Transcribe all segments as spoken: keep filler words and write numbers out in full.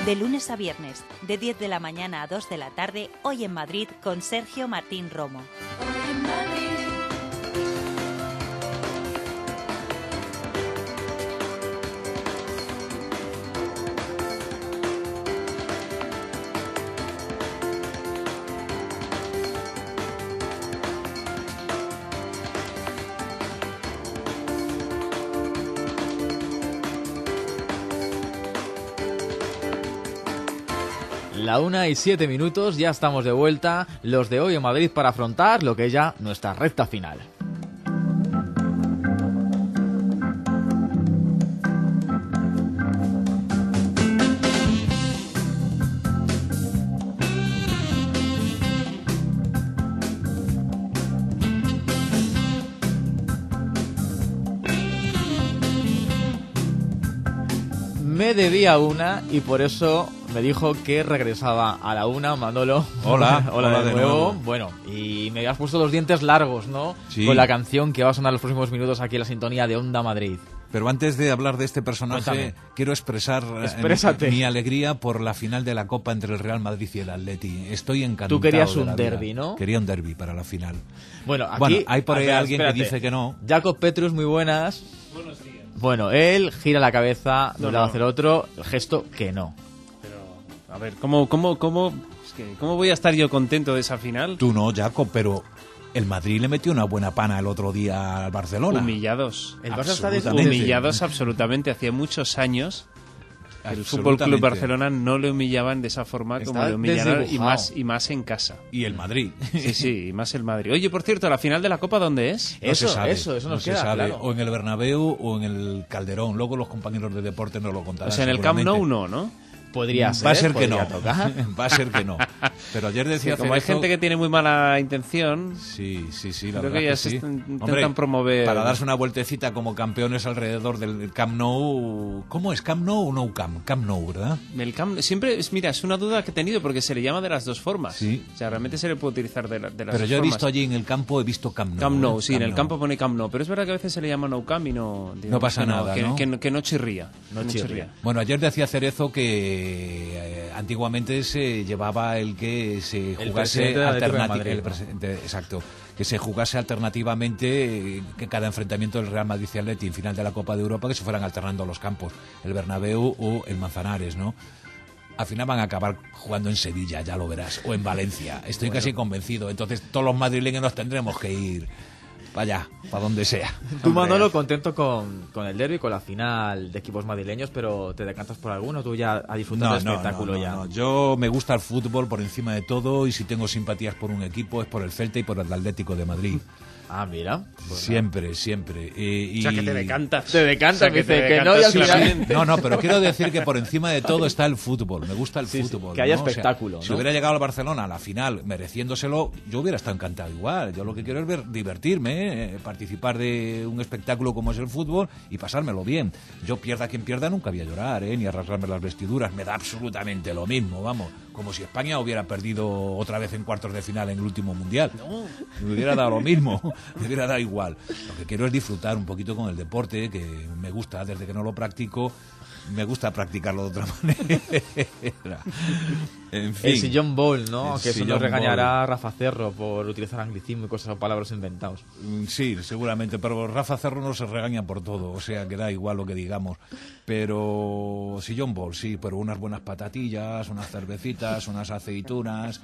De lunes a viernes, de diez de la mañana a dos de la tarde, Hoy en Madrid con Sergio Martín Romo. Hoy en Madrid. La una y siete minutos, ya estamos de vuelta, los de Hoy en Madrid, para afrontar lo que es ya nuestra recta final. Me debía una y por eso me dijo que regresaba a la una. Manolo. Hola, hola, hola de, de nuevo. nuevo. Bueno, y me habías puesto los dientes largos, ¿no? Sí. Con la canción que va a sonar los próximos minutos aquí en la sintonía de Onda Madrid. Pero antes de hablar de este personaje, Cuéntame. quiero expresar Exprésate. eh, mi alegría por la final de la Copa entre el Real Madrid y el Atleti. Estoy encantado. Tú querías de un la vida. derbi, ¿no? Quería un derbi para la final. Bueno, aquí Bueno, hay por ahí espera, alguien espérate. que dice que no. Jacob Petrus, muy buenas. Buenos días. Bueno, él gira la cabeza de No, un lado no. hacia el otro, el gesto que no. Pero, a ver, ¿cómo, cómo, cómo, es que, ¿cómo voy a estar yo contento de esa final? Tú no, Jacob, pero el Madrid le metió una buena pana el otro día al Barcelona. Humillados. El Barça está Absolutamente. Humillados absolutamente. Hacía muchos años que el Fútbol Club Absolutamente. Barcelona no le humillaban de esa forma como Está le humillaron y desdibujado. más, y más en casa. Y el Madrid. Sí, sí, y más el Madrid. Oye, por cierto, ¿la final de la Copa dónde es? No Eso, se sabe, eso, eso nos no se queda sabe. claro. O en el Bernabéu o en el Calderón. Luego los compañeros de deporte nos lo contarán. O sea, en el Camp seguramente. Nou no, ¿no? Podría ser, Va a ser que no. podría tocar. Va a ser que no. Pero ayer Sí, decía como hay Cerezo- gente que tiene muy mala intención, Sí, sí, sí, la creo verdad que ya que se sí. est- intentan Hombre, promover... para darse una vueltecita como campeones alrededor del Camp Nou. ¿Cómo es? ¿Camp Nou o No Camp? Camp Nou, ¿verdad? El Camp, siempre, es, mira, es una duda que he tenido porque se le llama de las dos formas. Sí. O sea, realmente se le puede utilizar de, la- de las Pero dos yo he formas. visto allí en el campo, he visto Camp Nou. Camp Nou, ¿eh? sí, en el Nou. campo pone Camp Nou, pero es verdad que a veces se le llama No Camp y no... digamos pasa que nada, que, ¿no? Que, que no chirría. No que chirría. Bueno, ayer decía Cerezo que eh, antiguamente se llevaba el que se El jugase presidente del Atlético de alternati- Madrid, el ¿no? presidente- exacto, que se jugase alternativamente, eh, que cada enfrentamiento del Real Madrid y Atleti en final de la Copa de Europa que se fueran alternando los campos, el Bernabéu o el Manzanares, ¿no? Al final van a acabar jugando en Sevilla, ya lo verás, o en Valencia. Estoy casi convencido. Entonces todos los madrileños nos tendremos que ir para allá, para donde sea. Tú, Manolo, contento con, con el derbi, con la final de equipos madrileños, pero ¿te decantas por alguno? ¿Tú ya a disfrutar del espectáculo no, ya? no. Yo me gusta el fútbol por encima de todo y si tengo simpatías por un equipo es por el Celta y por el Atlético de Madrid. Ah, mira. Pues Siempre, siempre. Eh, y... O sea, que te decantas. Te decantas, O sea, que dice te que no, y al decantas final- claramente. No, no, pero quiero decir que por encima de todo está el fútbol. Me gusta el Sí, sí, fútbol. que haya ¿no? O sea, espectáculo, Si ¿no? hubiera llegado al Barcelona a la final mereciéndoselo, yo hubiera estado encantado igual. Yo lo que quiero es ver, divertirme, eh, participar de un espectáculo como es el fútbol y pasármelo bien. Yo pierda quien pierda, nunca voy a llorar, ¿eh? Ni a rasgarme las vestiduras. Me da absolutamente lo mismo, vamos. Como si España hubiera perdido otra vez en cuartos de final en el último mundial. Me hubiera dado lo mismo, me hubiera dado igual. Lo que quiero es disfrutar un poquito con el deporte, que me gusta desde que no lo practico. Me gusta practicarlo de otra manera. En fin. El sillón bowl, ¿no? El Que eso sillón nos regañará Rafa Cerro por utilizar anglicismo y cosas o palabras inventados. Mm, Sí, seguramente, pero Rafa Cerro no se regaña por todo, o sea que da igual lo que digamos. Pero sillón bol, sí, pero unas buenas patatillas, unas cervecitas, unas aceitunas.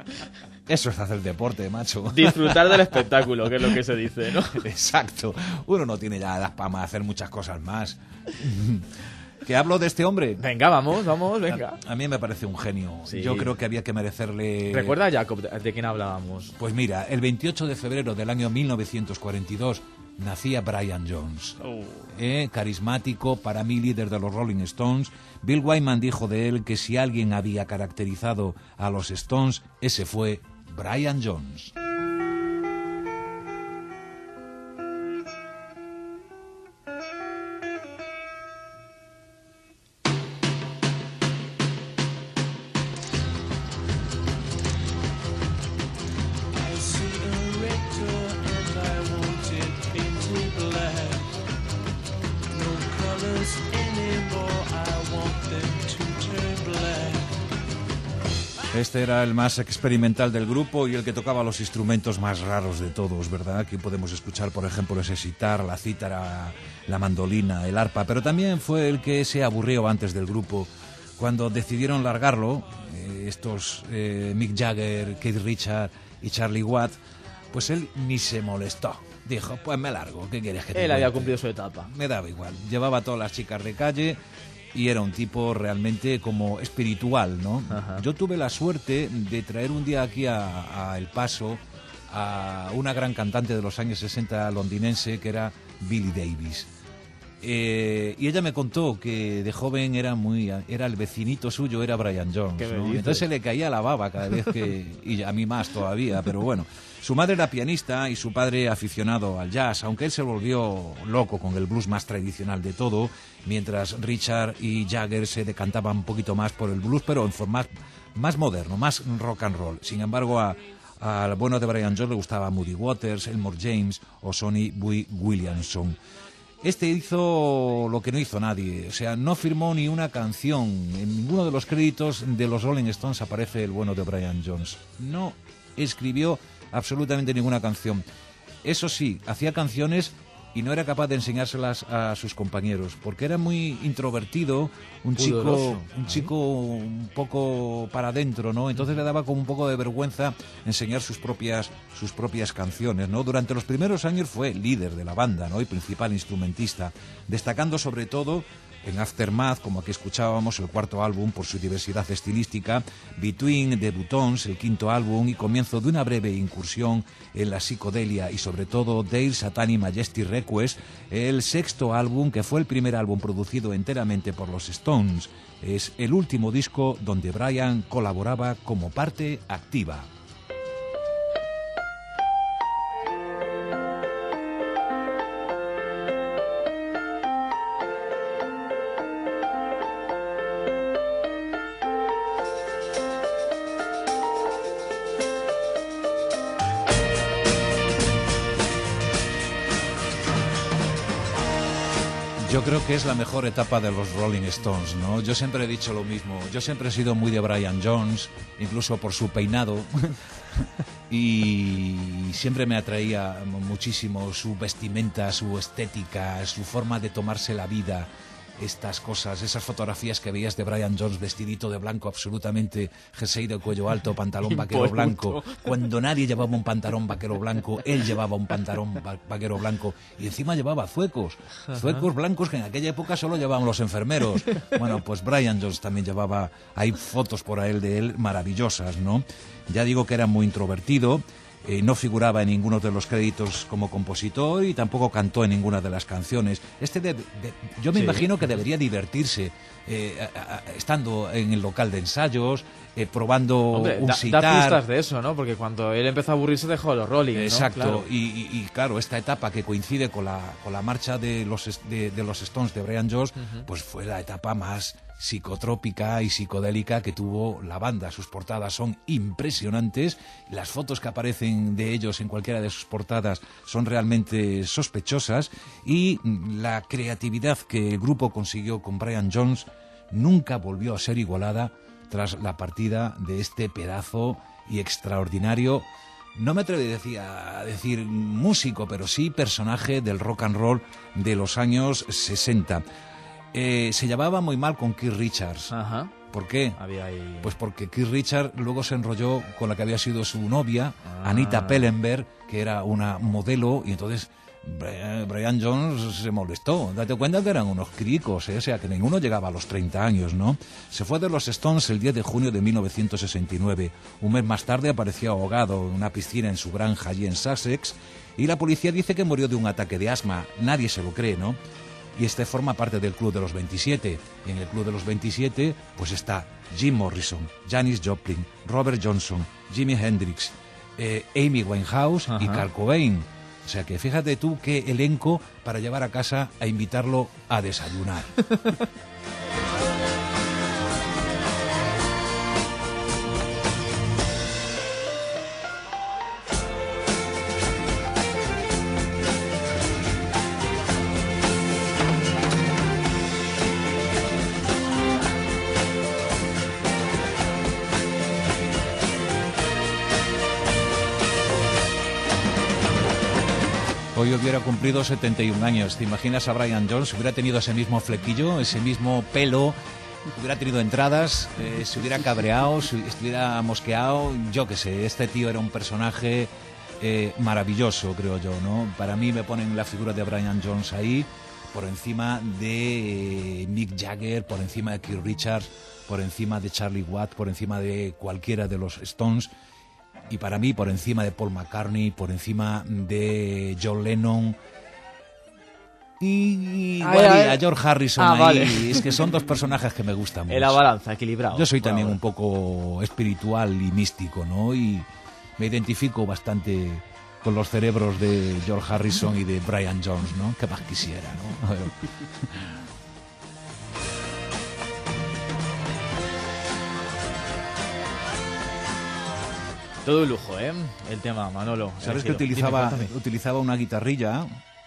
Eso es hacer deporte, macho. Disfrutar del espectáculo, que es lo que se dice, ¿no? Exacto. Uno no tiene ya edad para hacer muchas cosas más. ¿Que hablo de este hombre? Venga, vamos, vamos, venga. A mí me parece un genio. Sí. Yo creo que había que merecerle... ¿Recuerda a Jacob de, de quién hablábamos? Pues mira, el veintiocho de febrero del año mil novecientos cuarenta y dos nacía Brian Jones. Oh. Eh, carismático, para mí líder de los Rolling Stones. Bill Wyman dijo de él que si alguien había caracterizado a los Stones, ese fue Brian Jones. Este era el más experimental del grupo y el que tocaba los instrumentos más raros de todos, ¿verdad? Aquí podemos escuchar, por ejemplo, ese sitar, la cítara, la mandolina, el arpa, pero también fue el que se aburrió antes del grupo. Cuando decidieron largarlo, eh, estos eh, Mick Jagger, Keith Richards y Charlie Watts, pues él ni se molestó. Dijo, pues me largo, ¿qué quieres que te Él había cuente? cumplido su etapa. Me daba igual. Llevaba a todas las chicas de calle y era un tipo realmente como espiritual, ¿no? Ajá. Yo tuve la suerte de traer un día aquí a, a El Paso a una gran cantante de los años sesenta londinense que era Billie Davis. Eh, y ella me contó que de joven era muy era el vecinito suyo era Brian Jones, ¿Qué me ¿no? dices? Entonces se le caía la baba cada vez que y a mí más todavía, pero bueno, su madre era pianista y su padre aficionado al jazz, aunque él se volvió loco con el blues más tradicional de todo, mientras Richard y Jagger se decantaban un poquito más por el blues, pero en forma más moderno, más rock and roll. Sin embargo, a al bueno de Brian Jones le gustaba Muddy Waters, Elmore James o Sonny Boy Williamson. Este hizo lo que no hizo nadie, o sea, no firmó ni una canción. En ninguno de los créditos de los Rolling Stones aparece el bueno de Brian Jones. No escribió absolutamente ninguna canción. Eso sí, hacía canciones y no era capaz de enseñárselas a sus compañeros, porque era muy introvertido, un chico, Pudoroso. un chico un poco para adentro, ¿no? Entonces le daba como un poco de vergüenza enseñar sus propias sus propias canciones, ¿no? Durante los primeros años fue líder de la banda, ¿no? Y principal instrumentista, destacando sobre todo en Aftermath, como aquí escuchábamos, el cuarto álbum por su diversidad estilística, Between the Buttons, el quinto álbum, y comienzo de una breve incursión en la psicodelia y sobre todo Dale Satanic Majesty Request, el sexto álbum que fue el primer álbum producido enteramente por los Stones. Es el último disco donde Brian colaboraba como parte activa. Yo creo que es la mejor etapa de los Rolling Stones, ¿no? Yo siempre he dicho lo mismo. Yo siempre he sido muy de Brian Jones, incluso por su peinado. Y siempre me atraía muchísimo su vestimenta, su estética, su forma de tomarse la vida. Estas cosas, esas fotografías que veías de Brian Jones vestidito de blanco, absolutamente jersey de cuello alto, pantalón vaquero blanco, cuando nadie llevaba un pantalón vaquero blanco, él llevaba un pantalón va- vaquero blanco y encima llevaba zuecos, zuecos blancos que en aquella época solo llevaban los enfermeros. Bueno, pues Brian Jones también llevaba, hay fotos por ahí de él maravillosas, ¿no? Ya digo que era muy introvertido. Eh, no figuraba en ninguno de los créditos como compositor y tampoco cantó en ninguna de las canciones. Este de- de- yo me Sí. imagino que debería divertirse eh, a- a- estando en el local de ensayos, eh, probando Hombre, un da, sitar. da pistas de eso, ¿no? Porque cuando él empezó a aburrirse dejó los Rolling, ¿no? Exacto, Claro. Y, y- y, claro, esta etapa que coincide con la, con la marcha de los, es- de, de los Stones de Brian Jones, pues fue la etapa más psicotrópica y psicodélica que tuvo la banda. Sus portadas son impresionantes, las fotos que aparecen de ellos en cualquiera de sus portadas son realmente sospechosas y mm, la creatividad que el grupo consiguió con Brian Jones nunca volvió a ser igualada tras la partida de este pedazo y extraordinario, no me atrevo a decir, a decir músico, pero sí personaje del rock and roll de los años sesenta. Eh, se llevaba muy mal con Keith Richards. Ajá. ¿Por qué? Había ahí... Pues porque Keith Richards luego se enrolló con la que había sido su novia, Ah. Anita Pellenberg, que era una modelo, y entonces Brian Brian Jones se molestó. Date cuenta que eran unos cricos, ¿eh? O sea, que ninguno llegaba a los treinta años, ¿no? Se fue de los Stones el diez de junio de mil novecientos sesenta y nueve. Un mes más tarde apareció ahogado en una piscina en su granja allí en Sussex, y la policía dice que murió de un ataque de asma. Nadie se lo cree, ¿no? Y este forma parte del Club de los veintisiete. Y en el Club de los veintisiete pues está Jim Morrison, Janis Joplin, Robert Johnson, Jimi Hendrix, eh, Amy Winehouse y Ajá. Kurt Cobain. O sea que fíjate tú qué elenco para llevar a casa a invitarlo a desayunar. Hoy hubiera cumplido setenta y un años. ¿Te imaginas a Brian Jones? Hubiera tenido ese mismo flequillo, ese mismo pelo, hubiera tenido entradas, eh, se hubiera cabreado, se estuviera mosqueado. Yo qué sé, este tío era un personaje eh, maravilloso, creo yo, ¿no? Para mí me ponen la figura de Brian Jones ahí, por encima de eh, Mick Jagger, por encima de Keith Richards, por encima de Charlie Watts, por encima de cualquiera de los Stones. Y para mí, por encima de Paul McCartney, por encima de John Lennon y Ay, igual ay. a George Harrison Ah, ahí. vale. Es que son dos personajes que me gustan mucho. En la balanza, equilibrado. Yo soy Por también ahora. un poco espiritual y místico, ¿no? Y me identifico bastante con los cerebros de George Harrison y de Brian Jones, ¿no? Que más quisiera, ¿no? A ver. Todo un lujo, ¿eh? El tema, Manolo. ¿Sabes que elegido. utilizaba, Dime, cuéntame. utilizaba una guitarrilla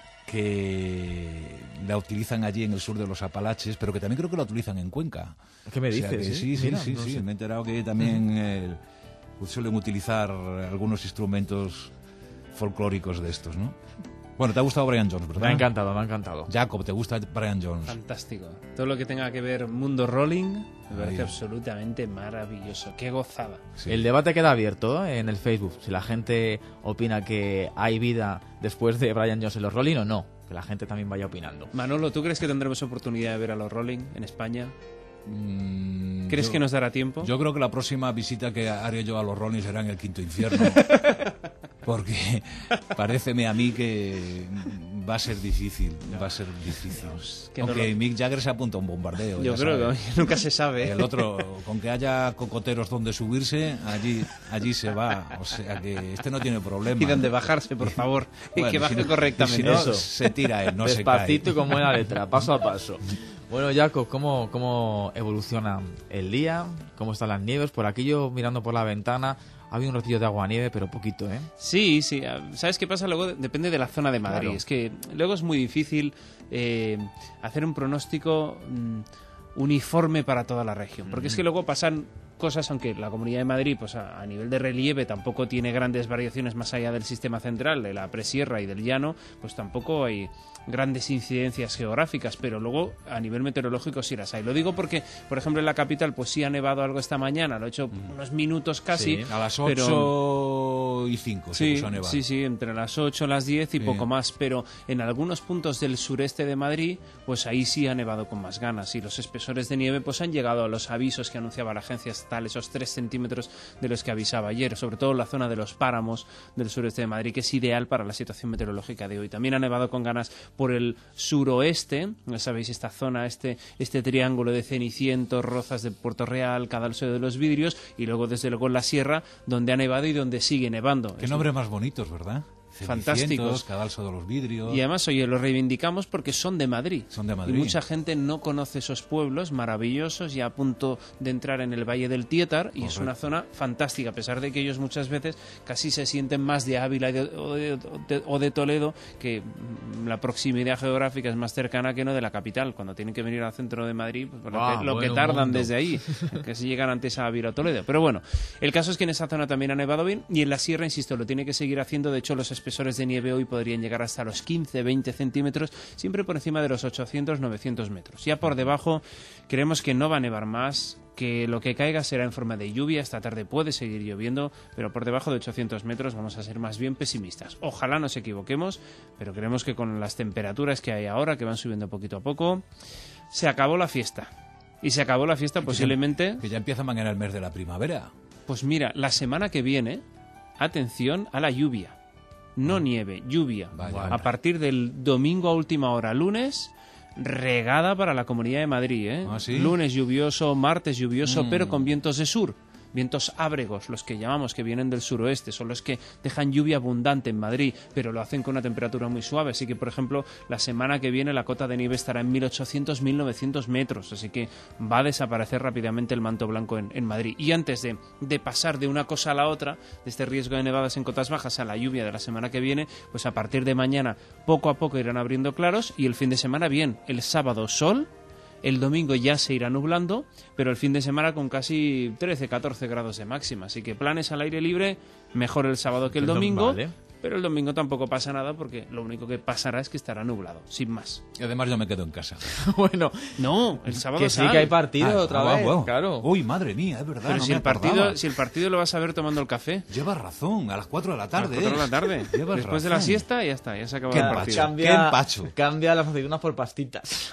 que la utilizan allí en el sur de los Apalaches, pero que también creo que la utilizan en Cuenca? ¿Qué me O sea dices? que eh? sí, sí, Mira, sí, no sí. sé. Me he enterado que también eh, suelen utilizar algunos instrumentos folclóricos de estos, ¿no? Bueno, te ha gustado Brian Jones, ¿verdad? Me ha encantado, me ha encantado. Jacob, ¿te gusta Brian Jones? Fantástico. Todo lo que tenga que ver mundo rolling me parece Ahí. absolutamente maravilloso. Qué gozada. Sí. El debate queda abierto ¿eh? en el Facebook. Si la gente opina que hay vida después de Brian Jones en los Rolling o no. Que la gente también vaya opinando. Manolo, ¿tú crees que tendremos oportunidad de ver a los rolling en España? Mm, ¿Crees yo- que nos dará tiempo? Yo creo que la próxima visita que haré yo a los Rolling será en el Quinto Infierno. Porque paréceme a mí que va a ser difícil, va a ser difícil. qué Aunque dolor. Mick Jagger se apunta a un bombardeo. Yo ya creo sabes. que nunca se sabe. El otro, con que haya cocoteros donde subirse, allí allí se va. O sea que este no tiene problema. Y donde bajarse, por favor. y Bueno, que baje si no- correctamente. Si no, Eso. se tira él, no Despacito y se cae. con buena letra, paso a paso. Bueno, Jacob, ¿cómo, ¿cómo evoluciona el día? ¿Cómo están las nieves? Por aquí yo, mirando por la ventana, había un ratillo de agua-nieve, pero poquito, ¿eh? Sí, sí. ¿Sabes qué pasa? Luego depende de la zona de Madrid. Claro. Es que luego es muy difícil eh, hacer un pronóstico mm, uniforme para toda la región. Porque es que luego pasan cosas, aunque la Comunidad de Madrid, pues a, a nivel de relieve, tampoco tiene grandes variaciones más allá del sistema central, de la presierra y del llano, pues tampoco hay grandes incidencias geográficas, pero luego a nivel meteorológico sí las hay. Lo digo porque, por ejemplo, en la capital, pues sí ha nevado algo esta mañana, lo he hecho unos minutos casi. Sí, A las pero- ocho y cinco se Sí, puso a nevar. sí, sí, entre las ocho, las diez y Sí. poco más, pero en algunos puntos del sureste de Madrid, pues ahí sí ha nevado con más ganas y los espesores de nieve pues han llegado a los avisos que anunciaba la agencia estatal, esos tres centímetros de los que avisaba ayer, sobre todo en la zona de los páramos del sureste de Madrid, que es ideal para la situación meteorológica de hoy. También ha nevado con ganas por el suroeste, ya sabéis, esta zona, este, este triángulo de Cenicientos, Rozas de Puerto Real, Cadalso de los Vidrios y luego desde luego en la sierra, donde ha nevado y donde sigue nevando. Qué Es nombres más bonitos, ¿verdad? Fantásticos. Cenicientos, Cadalso de los Vidrios. Y además, oye, lo reivindicamos porque son de Madrid. Son de Madrid. Y mucha gente no conoce esos pueblos maravillosos, ya a punto de entrar en el Valle del Tietar, y es Correcto. una zona fantástica, a pesar de que ellos muchas veces casi se sienten más de Ávila y de- o, de, de- o de Toledo, que mm, la proximidad geográfica es más cercana que no de la capital. Cuando tienen que venir al centro de Madrid, pues por lo Ah, que, lo que bueno, tardan mundo. desde ahí, que se llegan antes a Ávila o Toledo. Pero bueno, el caso es que en esa zona también ha nevado bien, y en la sierra, insisto, lo tiene que seguir haciendo. De hecho, los espesores de nieve hoy podrían llegar hasta los quince veinte centímetros, siempre por encima de los ochocientos novecientos metros. Ya por debajo creemos que no va a nevar más, que lo que caiga será en forma de lluvia. Esta tarde puede seguir lloviendo, pero por debajo de ochocientos metros vamos a ser más bien pesimistas. Ojalá nos equivoquemos, pero creemos que con las temperaturas que hay ahora, que van subiendo poquito a poco, se acabó la fiesta. Y se acabó la fiesta posiblemente... Que ya empieza mañana el mes de la primavera. Pues mira, la semana que viene, atención a la lluvia. No nieve, lluvia. Vaya. A partir del domingo a última hora, lunes, regada para la Comunidad de Madrid. ¿eh? ¿Ah, sí? Lunes lluvioso, martes lluvioso, Mm. pero con vientos de sur. Vientos ábregos, los que llamamos, que vienen del suroeste, son los que dejan lluvia abundante en Madrid, pero lo hacen con una temperatura muy suave. Así que, por ejemplo, la semana que viene la cota de nieve estará en mil ochocientos a mil novecientos metros, así que va a desaparecer rápidamente el manto blanco en, en Madrid. Y antes de, de pasar de una cosa a la otra, de este riesgo de nevadas en cotas bajas a la lluvia de la semana que viene, pues a partir de mañana poco a poco irán abriendo claros, y el fin de semana bien, el sábado sol. El domingo ya se irá nublando, pero el fin de semana con casi trece catorce grados de máxima. Así que planes al aire libre, mejor el sábado que el El dom- domingo. vale. pero el domingo tampoco pasa nada porque lo único que pasará es que estará nublado, sin más. Y además yo me quedo en casa. Bueno, no, el sábado que sí sal. que hay partido Ah, otra ah, vez, bueno. claro. Uy, madre mía, es verdad. Pero no si, me el partido, acordaba. si el partido lo vas a ver tomando el café. Llevas razón, a las cuatro de la A las tarde. cuatro de la ¿eh? tarde. Llevas Después de la razón. siesta, ya está, ya se acaba Qué el empacho. partido. Cambia, Qué empacho. cambia las aceitunas por pastitas.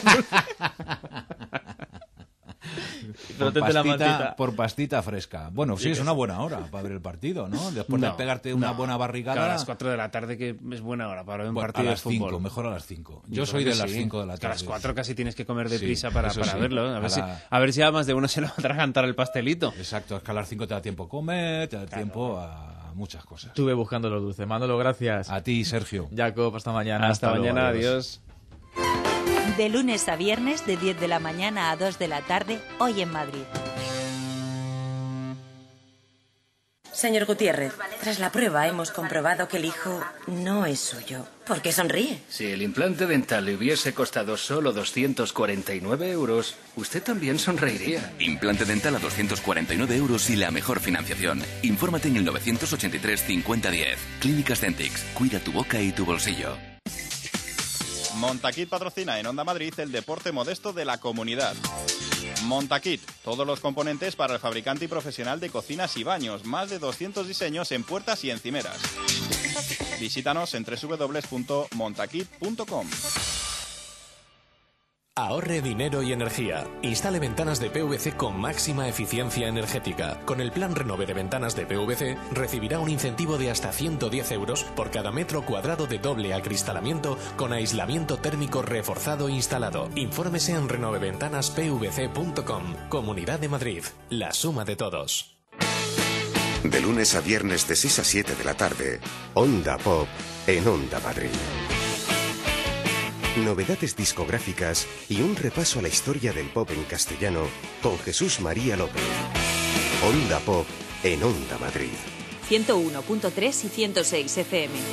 Pero Por tente la pastita, mantita. por pastita fresca. Bueno, sí, es una buena hora para ver el partido, ¿no? Después No, de pegarte una no. buena barrigada. Claro, a las cuatro de la tarde, que es buena hora para ver un Bueno, partido a las de fútbol. cinco, mejor a las cinco. Yo, Yo soy creo de que las sí. cinco de la Que tarde. a las cuatro casi tienes que comer Sí, deprisa para, eso para sí. verlo. A ver, A si, la- a ver si a más de uno se le va a atragantar el pastelito. Exacto, es que a las cinco te da tiempo a comer, te da tiempo a muchas cosas. Estuve buscando los dulces. Mándolo, gracias. A ti, Sergio. Jacob, hasta mañana. Hasta, luego, mañana, adiós. adiós. De lunes a viernes, de diez de la mañana a dos de la tarde, hoy en Madrid. Señor Gutiérrez, tras la prueba hemos comprobado que el hijo no es suyo. ¿Por qué sonríe? Si el implante dental le hubiese costado solo doscientos cuarenta y nueve euros, usted también sonreiría. Implante dental a doscientos cuarenta y nueve euros y la mejor financiación. Infórmate en el novecientos ochenta y tres cincuenta diez. Clínicas Dentix. Cuida tu boca y tu bolsillo. Montaquit patrocina en Onda Madrid el deporte modesto de la comunidad. Montaquit, todos los componentes para el fabricante y profesional de cocinas y baños, más de doscientos diseños en puertas y encimeras. Visítanos en doble u doble u doble u punto montaquit punto com. Ahorre dinero y energía. Instale ventanas de P V C con máxima eficiencia energética. Con el plan Renove de ventanas de P V C recibirá un incentivo de hasta ciento diez euros por cada metro cuadrado de doble acristalamiento con aislamiento térmico reforzado instalado. Infórmese en renoveventanas p v c punto com. Comunidad de Madrid. La suma de todos. De lunes a viernes de seis a siete de la tarde, Onda Pop en Onda Madrid. Novedades discográficas y un repaso a la historia del pop en castellano con Jesús María López. Onda Pop en Onda Madrid. ciento uno punto tres y ciento seis F M.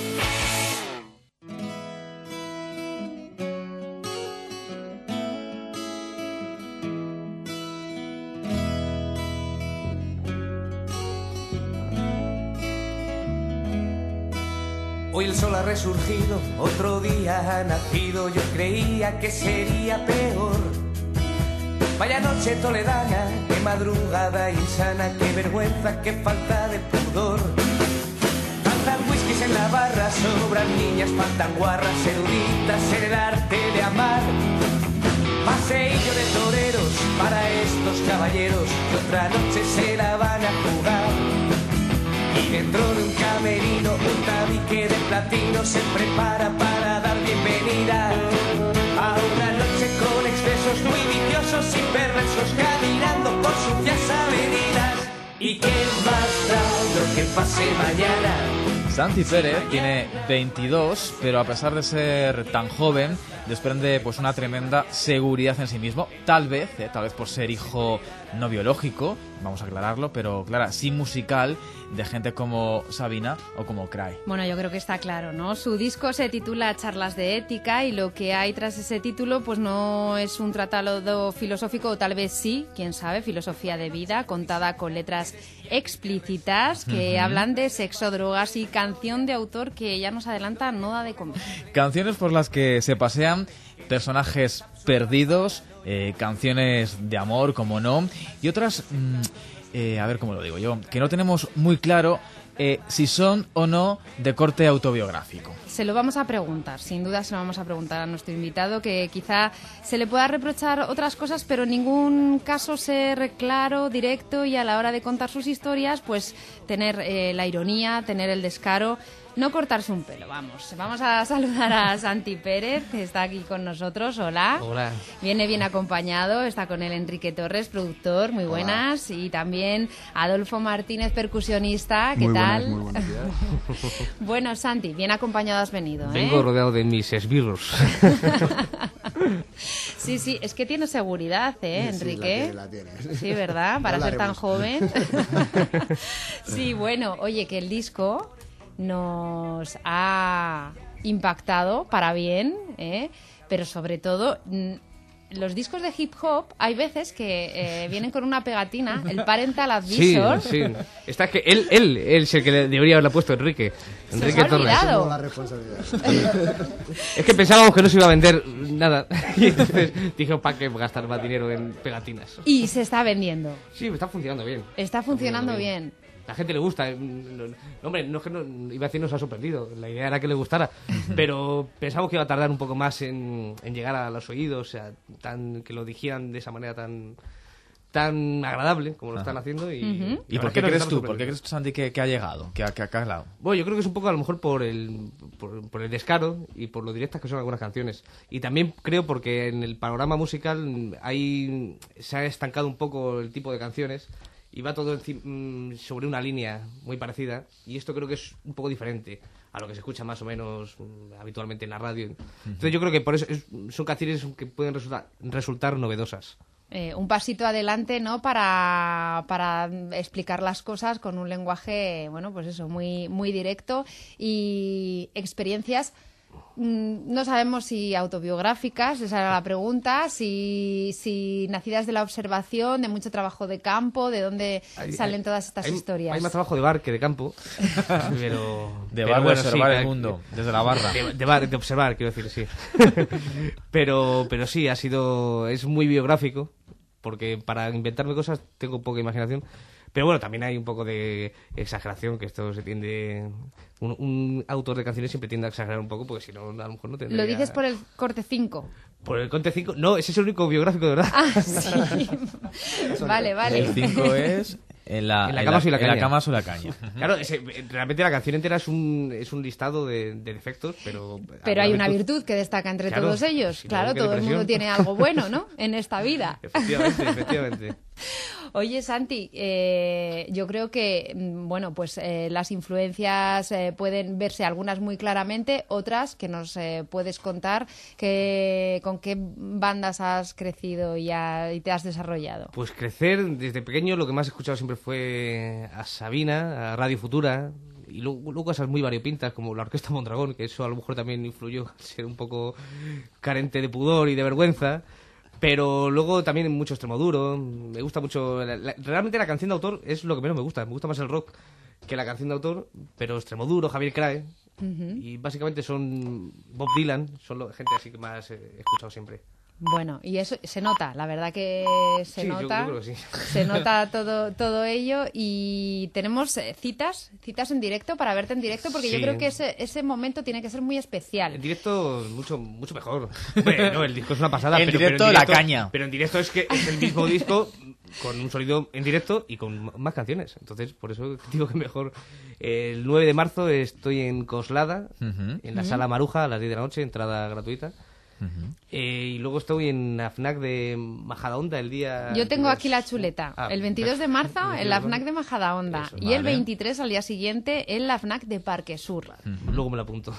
Hoy el sol ha resurgido, otro día ha nacido, yo creía que sería peor. Vaya noche toledana, qué madrugada insana, qué vergüenza, qué falta de pudor. Faltan whiskies en la barra, sobran niñas, faltan guarras eruditas en el arte de amar. Paseillo de toreros para estos caballeros que otra noche se la van a jugar. Y dentro de un camerino un tabique de platino se prepara para dar bienvenida a una noche con excesos muy viciosos y perversos caminando por sucias avenidas. ¿Y qué más da lo que pase mañana? Santi Pérez tiene veintidós, pero a pesar de ser tan joven, desprende pues una tremenda seguridad en sí mismo. Tal vez, eh, tal vez por ser hijo no biológico, vamos a aclararlo, pero clara, sí musical, de gente como Sabina o como Cray. Bueno, yo creo que está claro, ¿no? Su disco se titula Charlas de Ética y lo que hay tras ese título pues no es un tratado filosófico, o tal vez sí, quién sabe, filosofía de vida, contada con letras explícitas que Uh-huh. hablan de sexo, drogas y canción de autor que ya nos adelanta no da de comer. Canciones por las que se pasean personajes perdidos, eh, canciones de amor, como no, y otras, mm, eh, a ver cómo lo digo yo, que no tenemos muy claro eh, si son o no de corte autobiográfico. Se lo vamos a preguntar, sin duda se lo vamos a preguntar a nuestro invitado, que quizá se le pueda reprochar otras cosas, pero en ningún caso ser claro, directo y a la hora de contar sus historias, pues tener eh, la ironía, tener el descaro, no cortarse un pelo, vamos. Vamos a saludar a Santi Pérez, que está aquí con nosotros. Hola. Hola. Viene bien acompañado, está con él Enrique Torres, productor, muy buenas. Hola. Y también Adolfo Martínez, percusionista, ¿qué muy tal? Buenas, muy buenos días. Bueno, Santi, bien acompañado has venido, ¿eh? Vengo rodeado de mis esbirros. Sí, sí, es que tiene seguridad, ¿eh, sí, Enrique? La tiene, la tiene. Sí, ¿verdad? Para ser tan joven. Sí, bueno, oye, que el disco nos ha impactado para bien, ¿eh? Pero sobre todo los discos de hip hop hay veces que eh, vienen con una pegatina, el parental advisor. Sí, sí. Está que él, él, él es el que le debería haberla puesto, Enrique. Se Enrique os ha Torres. olvidado. La responsabilidad. Es que pensábamos que no se iba a vender nada. Y entonces dije, ¿para qué gastar más dinero en pegatinas? Y se está vendiendo. Sí, está funcionando bien. Está funcionando bien. La gente le gusta. No, no, hombre, no es que no, iba a decir nos ha sorprendido. La idea era que le gustara. Pero pensamos que iba a tardar un poco más en, en llegar a los oídos, o sea, tan, que lo digieran de esa manera tan tan agradable como lo están haciendo. Y, uh-huh. ¿Y por qué crees tú? ¿Por qué crees tú, Santi, que, que ha llegado? Que ha, que ha calado. Bueno, yo creo que es un poco a lo mejor por el, por, por el descaro y por lo directas que son algunas canciones. Y también creo porque en el panorama musical hay, se ha estancado un poco el tipo de canciones. Y va todo encima, sobre una línea muy parecida, y esto creo que es un poco diferente a lo que se escucha más o menos habitualmente en la radio. Entonces yo creo que por eso es, son canciones que pueden resultar, resultar novedosas. Eh, un pasito adelante, ¿no? Para, para explicar las cosas con un lenguaje, bueno, pues eso, muy, muy directo, y experiencias. No sabemos si autobiográficas, esa era la pregunta, si, si nacidas de la observación, de mucho trabajo de campo, de dónde hay, salen hay, todas estas hay, historias. Hay más trabajo de bar que de campo, pero... De pero bar, bueno, de observar sí, el mundo, desde la barra. De, de bar, de observar, quiero decir, sí. pero, pero sí, ha sido... es muy biográfico, porque para inventarme cosas tengo poca imaginación. Pero bueno, también hay un poco de exageración, que esto se tiende... Un, un autor de canciones siempre tiende a exagerar un poco, porque si no, a lo mejor no tendría... ¿Lo dices por el corte cinco? ¿Por el corte cinco? No, ese es el único biográfico, de verdad. Ah, sí. Vale, vale. El cinco es... En la, en la cama soy la caña. En la cama soy la caña. Claro, ese, realmente la canción entera es un, es un listado de, de defectos, pero... Pero hay una virtud, virtud que destaca entre claro, todos ellos. Si claro, todo depresión. El mundo tiene algo bueno, ¿no? En esta vida. Efectivamente, efectivamente. Oye, Santi, eh, yo creo que, bueno, pues eh, las influencias eh, pueden verse algunas muy claramente, otras que nos eh, puedes contar que, con qué bandas has crecido y, a, y te has desarrollado. Pues crecer, desde pequeño lo que más he escuchado siempre fue a Sabina, a Radio Futura, y luego, luego cosas muy variopintas como la Orquesta Mondragón, que eso a lo mejor también influyó al ser un poco carente de pudor y de vergüenza. Pero luego también mucho extremo duro, me gusta mucho... La, la, realmente la canción de autor es lo que menos me gusta, me gusta más el rock que la canción de autor, pero extremo duro, Javier Crae, uh-huh. y básicamente son Bob Dylan, son lo, gente así que más he escuchado siempre. Bueno, y eso se nota, la verdad que se sí, nota, yo, yo creo que sí. se nota todo todo ello, y tenemos citas, citas en directo para verte en directo, porque sí. Yo creo que ese ese momento tiene que ser muy especial. En directo mucho mucho mejor. Hombre, no, el disco es una pasada, en pero, directo, pero en directo la caña. Pero en directo es que es el mismo disco con un sonido en directo y con más canciones. Entonces, por eso digo que mejor. El nueve de marzo estoy en Coslada, uh-huh. en la uh-huh. Sala Maruja a las diez de la noche, entrada gratuita. Uh-huh. Eh, y luego estoy en la FNAC de Majadahonda el día... Yo tengo aquí la chuleta. Ah, el veintidós de marzo en la FNAC de Majadahonda. Eso, y vale. El veintitrés al día siguiente en la FNAC de Parque Sur. Uh-huh. Luego me lo apunto.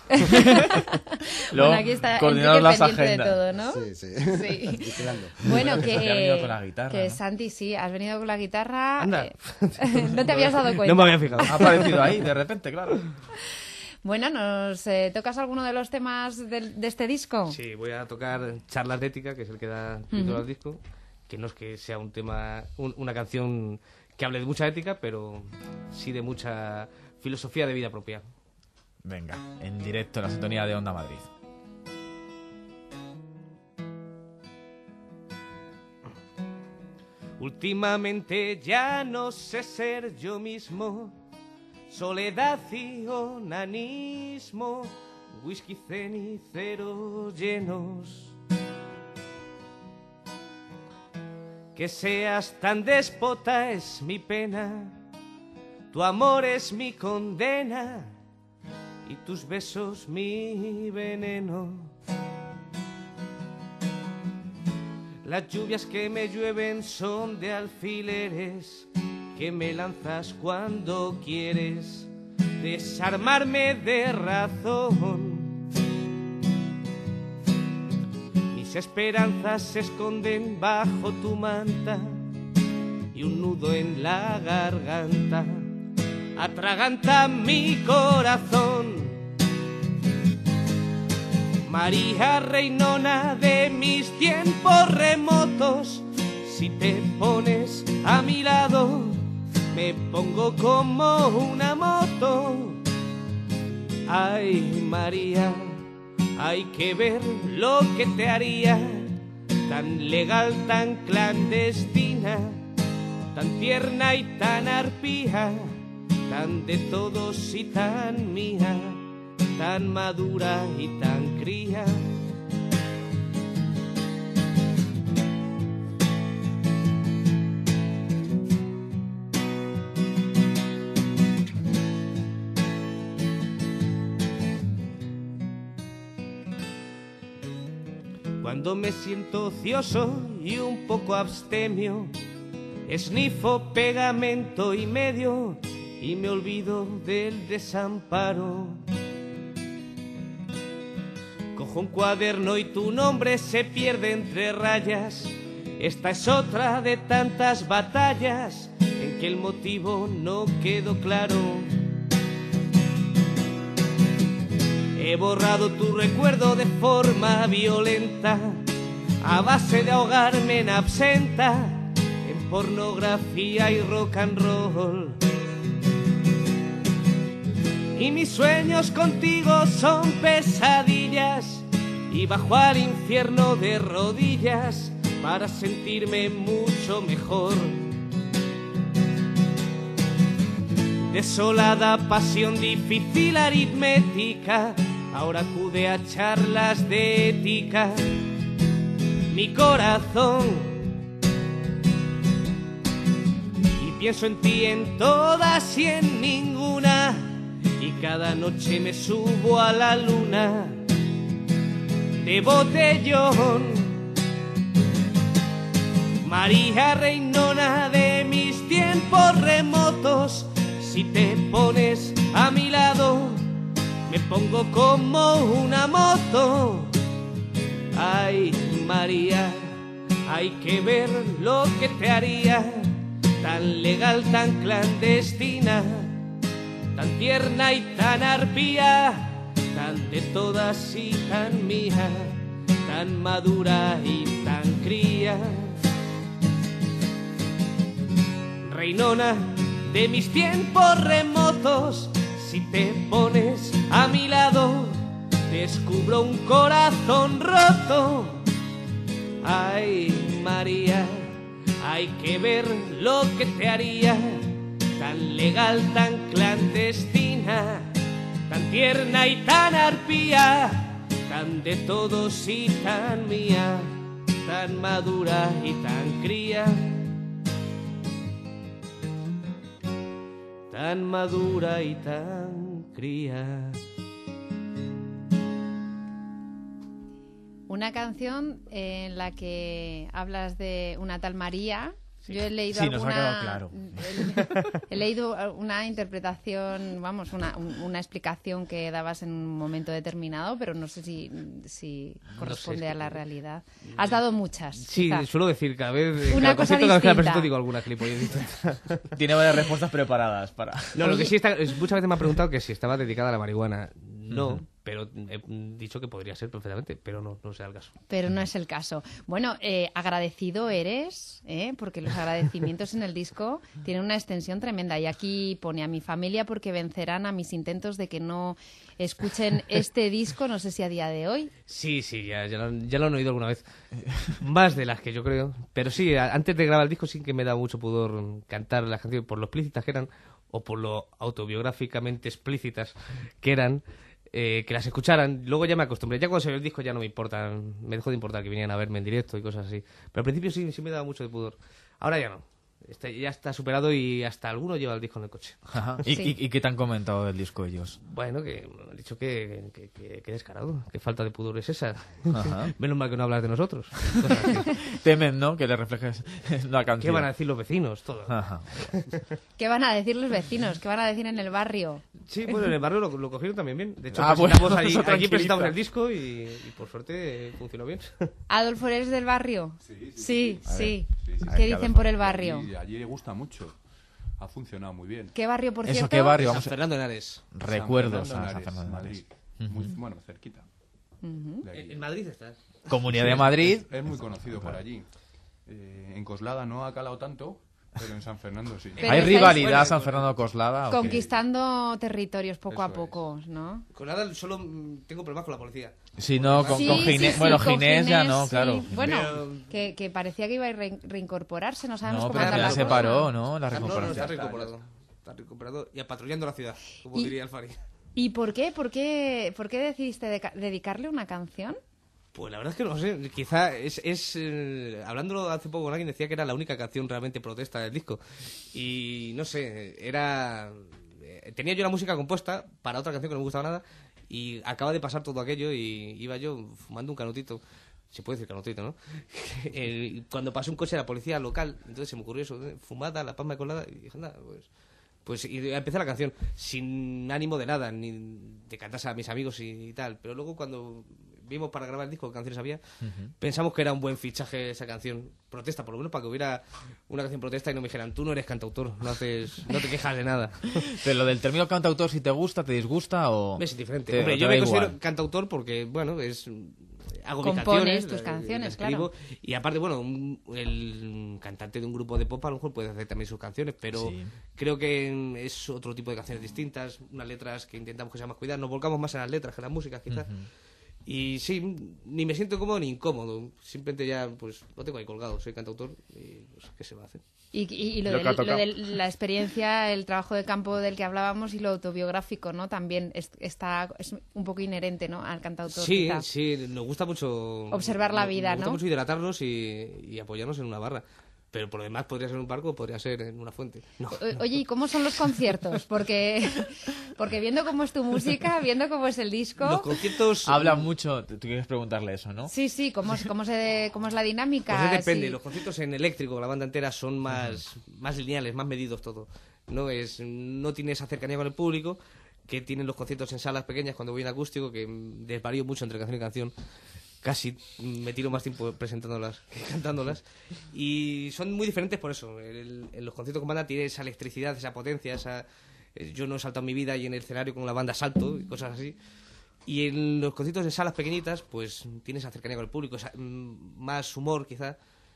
Bueno, aquí está Enrique las pendiente agendas. de todo, ¿no? Sí, sí. sí. Bueno, que, que, ha venido con la guitarra, que ¿no? Santi, sí, has venido con la guitarra. Anda. Eh, no te habías dado cuenta. No me había fijado. Ha aparecido ahí, de repente, claro. Bueno, ¿nos eh, tocas alguno de los temas de, de este disco? Sí, voy a tocar Charlas de Ética, que es el que da título uh-huh. al disco, que no es que sea un tema, un, una canción que hable de mucha ética, pero sí de mucha filosofía de vida propia. Venga, en directo en la sintonía de Onda Madrid. Últimamente ya no sé ser yo mismo. Soledad y onanismo, whisky, ceniceros llenos. Que seas tan déspota es mi pena, tu amor es mi condena y tus besos mi veneno. Las lluvias que me llueven son de alfileres que me lanzas cuando quieres desarmarme de razón. Mis esperanzas se esconden bajo tu manta y un nudo en la garganta atraganta mi corazón. María Reinona de mis tiempos Si te pones a mi lado, me pongo como una moto. Ay, María, hay que ver lo que te haría, tan legal, tan clandestina, tan tierna y tan arpía, tan de todos y tan mía, tan madura y tan cría. Cuando me siento ocioso y un poco abstemio, esnifo pegamento y medio y me olvido del desamparo. Cojo un cuaderno y tu nombre se pierde entre rayas. Esta es otra de tantas batallas en que el motivo no quedó claro. He borrado tu recuerdo de forma violenta, a base de ahogarme en absenta, en pornografía y rock and roll. Y mis sueños contigo son pesadillas, y bajo al infierno de rodillas para sentirme mucho mejor. Desolada pasión, difícil aritmética, ahora acude a charlas de ética. Mi corazón, y pienso en ti en todas y en ninguna, y cada noche me subo a la luna de botellón. María Reinona de mis tiempos remotos, si te pones a mi lado, me pongo como una moto. Ay, María, hay que ver lo que te haría, tan legal, tan clandestina, tan tierna y tan arpía, tan de todas y tan mía, tan madura y tan cría. Reinona de mis tiempos remotos, si te pones a mi lado, descubro un corazón roto. Ay, María, hay que ver lo que te haría, tan legal, tan clandestina, tan tierna y tan arpía, tan de todos y tan mía, tan madura y tan cría. Tan madura y tan cría. Una canción en la que hablas de una tal María. Sí. Yo he leído sí, alguna, nos ha quedado claro. He, he leído una interpretación, vamos, una, una explicación que dabas en un momento determinado, pero no sé si, si corresponde no sé, a la realidad. Has dado muchas. Sí, quizá. Suelo decir cada vez, una cada cosa cada vez que la presento distinta. digo alguna clipollez. Tiene varias respuestas preparadas para... No, lo que sí está, es, muchas veces me han preguntado que si estaba dedicada a la marihuana. No, uh-huh. Pero he dicho que podría ser perfectamente, pero no, no sea el caso. Pero no es el caso. Bueno, eh, agradecido eres, ¿eh? Porque los agradecimientos en el disco tienen una extensión tremenda. Y aquí pone a mi familia porque vencerán a mis intentos de que no escuchen este disco, no sé si a día de hoy. Sí, sí, ya, ya, lo, ya lo han oído alguna vez. Más de las que yo creo. Pero sí, antes de grabar el disco sí que me da mucho pudor cantar las canciones por lo explícitas que eran o por lo autobiográficamente explícitas que eran. Eh, que las escucharan, luego ya me acostumbré. Ya cuando salió el disco ya no me importa, me dejó de importar que vinieran a verme en directo y cosas así. Pero al principio sí, sí me daba mucho de pudor. Ahora ya no. Este, ya está superado y hasta alguno lleva el disco en el coche. Ajá. ¿Y, sí. y, ¿Y qué te han comentado del disco ellos? Bueno, que han dicho que, que, que, que descarado, que falta de pudor es esa. Ajá. Menos mal que no hablas de nosotros. Temen, ¿no? Que le reflejes la canción. ¿Qué van a decir los vecinos? Todo. Ajá. ¿Qué van a decir los vecinos? ¿Qué van a decir en el barrio? Sí, bueno, en el barrio lo, lo cogieron también bien. De hecho, ah, presentamos bueno, allí, allí presentamos el disco y, y por suerte eh, funcionó bien. Adolfo, ¿eres del barrio? Sí, sí. Sí, sí. sí, sí, sí. ¿Qué dicen por el barrio? Y allí le gusta mucho. Ha funcionado muy bien. ¿Qué barrio, por Eso, cierto? ¿qué barrio? San Fernando de Henares. Recuerdos a San Fernando de Henares. Uh-huh. Muy, bueno, cerquita. Uh-huh. En Madrid estás. Comunidad sí, de Madrid. Es, es muy conocido por allí. Eh, en Coslada no ha calado tanto, pero en San Fernando sí. Pero ¿Hay estáis, rivalidad bueno, San Fernando-Coslada? ¿o qué? Conquistando territorios poco Eso a es. poco, ¿no? Con nada, solo mm, tengo problemas con la policía. Sí, no, con, Sí, con sí, Ginés. sí, bueno, con Ginés ya Ginés, no, sí. claro. Bueno, Pero- que, que parecía que iba a re- reincorporarse, no sabemos No, cómo pero anda ya la se cosa. paró, ¿no? La Ah, no, no, está recuperación. recuperado. Está recuperado y patrullando la ciudad, como Y- diría Alfari. ¿Y por qué, por qué, por qué decidiste deca- dedicarle una canción? Pues la verdad es que no sé, quizá es, es eh, hablándolo hace poco con alguien decía que era la única canción realmente protesta del disco y no sé, era eh, tenía yo la música compuesta para otra canción que no me gustaba nada y acaba de pasar todo aquello y iba yo fumando un canutito, se puede decir canutito, ¿no? Eh, cuando pasó un coche de la policía local, entonces se me ocurrió eso, ¿eh? Fumada, la palma colada y dije, nada, pues Pues y empecé la canción sin ánimo de nada, ni de cantarse a mis amigos y, y tal. Pero luego cuando vimos para grabar el disco qué canciones había, Ujú. pensamos que era un buen fichaje esa canción. Protesta, por lo menos para que hubiera una canción protesta y no me dijeran, tú no eres cantautor, no haces, no te quejas de nada. Pero lo del término cantautor, si te gusta, te disgusta o... Es diferente. te- Hombre, te yo da me igual. considero cantautor porque, bueno, es... Hago mis Compones canciones, tus eh, canciones, las escribo, claro. Y aparte, bueno, un- el cantante de un grupo de pop a lo mejor puede hacer también sus canciones, pero Sí. creo que es otro tipo de canciones distintas, unas letras que intentamos que sean más cuidadas, nos volcamos más en las letras que en las músicas, quizás. Ujú. Y sí, ni me siento cómodo ni incómodo, simplemente ya pues lo tengo ahí colgado, soy cantautor y pues, ¿qué se va a hacer? Y, y- y lo, Lo de, que ha lo tocado. de la experiencia, el trabajo de campo del que hablábamos y lo autobiográfico, ¿no? También es, está, es un poco inherente, ¿no? Al cantautor. Sí, quizá. sí, nos gusta mucho... Observar la nos- vida, nos gusta ¿no? mucho hidratarnos y, y apoyarnos en una barra. Pero por lo demás podría ser en un barco o podría ser en una fuente. No. O- Oye, ¿y cómo son los conciertos? Porque, porque viendo cómo es tu música, viendo cómo es el disco... Los conciertos... Habla mucho, tú quieres preguntarle eso, ¿no? Sí, sí, ¿cómo es, cómo se, cómo es la dinámica? Pues es depende, Sí. los conciertos en eléctrico, la banda entera, son más, más lineales, más medidos todo. No es no tiene esa cercanía con el público que tienen los conciertos en salas pequeñas cuando voy en acústico, que mm, desvarío mucho entre canción y canción. Casi mm, me tiro más tiempo presentándolas que cantándolas. Y son muy diferentes por eso. El- en los conciertos con banda tiene esa electricidad, esa potencia, esa... eh, Yo no he saltado en mi vida y en el escenario con la banda salto y cosas así. Y en los conciertos de salas pequeñitas, pues tiene esa cercanía con el público, esa- mm, más humor quizá,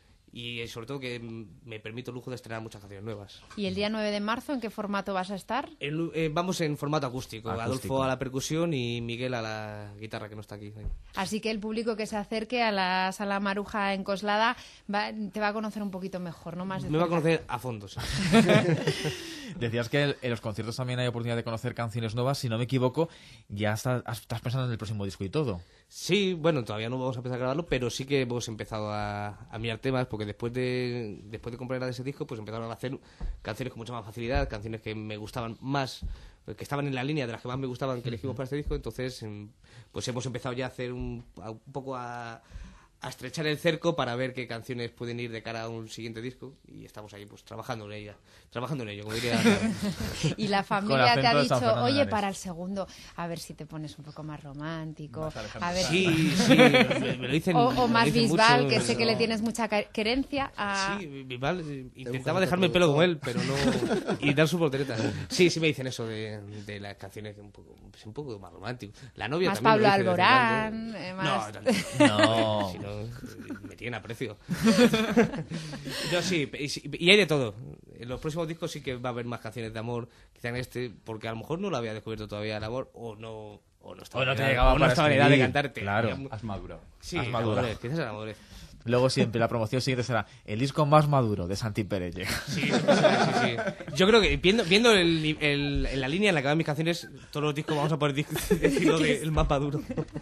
y eh, sobre todo que mm, me permito el lujo de estrenar muchas canciones nuevas. ¿Y el día nueve de marzo en qué formato vas a estar? El- eh, vamos en formato acústico, Acústico. Adolfo a la percusión y Miguel a la guitarra, que no está aquí. Así que el público que se acerque a la Sala Maruja en Coslada va- te va a conocer un poquito mejor, ¿no? Más de Me va a cerca. conocer a fondo, sí. Decías que el- en los conciertos también hay oportunidad de conocer canciones nuevas. Si no me equivoco, ya está- estás pensando en el próximo disco y todo. Sí, bueno, todavía no vamos a empezar a grabarlo, pero sí que hemos empezado a, a mirar temas, porque después de después de comprar ese disco, pues empezaron a hacer canciones con mucha más facilidad, canciones que me gustaban más, que estaban en la línea de las que más me gustaban que elegimos para este disco, entonces em, pues hemos empezado ya a hacer un, a- un poco a, a estrechar el cerco para ver qué canciones pueden ir de cara a un siguiente disco, y estamos ahí pues trabajando en ella, trabajando en ello, como diría... Y la Con familia te ha acento de San dicho, Fernando de oye, Henares. para el segundo, a ver si te pones un poco más romántico, a ver Sí, si- sí, me, me lo dicen o, me o lo más dicen Bisbal, mucho, que sé que pero- le tienes mucha ca- querencia a... Sí, Bisbal eh, intentaba dejarme el pelo como él, pero no... Y dar su voltereta. Sí, sí me dicen eso de, de las canciones un poco, pues un poco más romántico. La novia Más también Pablo lo dice de vez en Alborán, cuando. eh, más- No, no, No. Si no, eh, me tienen aprecio. No, sí, y, sí, y hay de todo. En los próximos discos sí que va a haber más canciones de amor, quizá en este, porque a lo mejor no lo había descubierto todavía el amor, o no... O no estaba, O no te en edad- llegaba o no para estaba en edad de escribir, cantarte. claro. Había mu- Has madurado. Sí, Has la madurado. madurez, quizás era la madurez. Luego siempre la promoción siguiente será el disco más maduro de Santi Pérez llega. Sí, sí, sí, sí. Yo creo que viendo, viendo el, el- en la línea en la que van mis canciones, todos los discos vamos a poder dis- decirlo del mapa duro.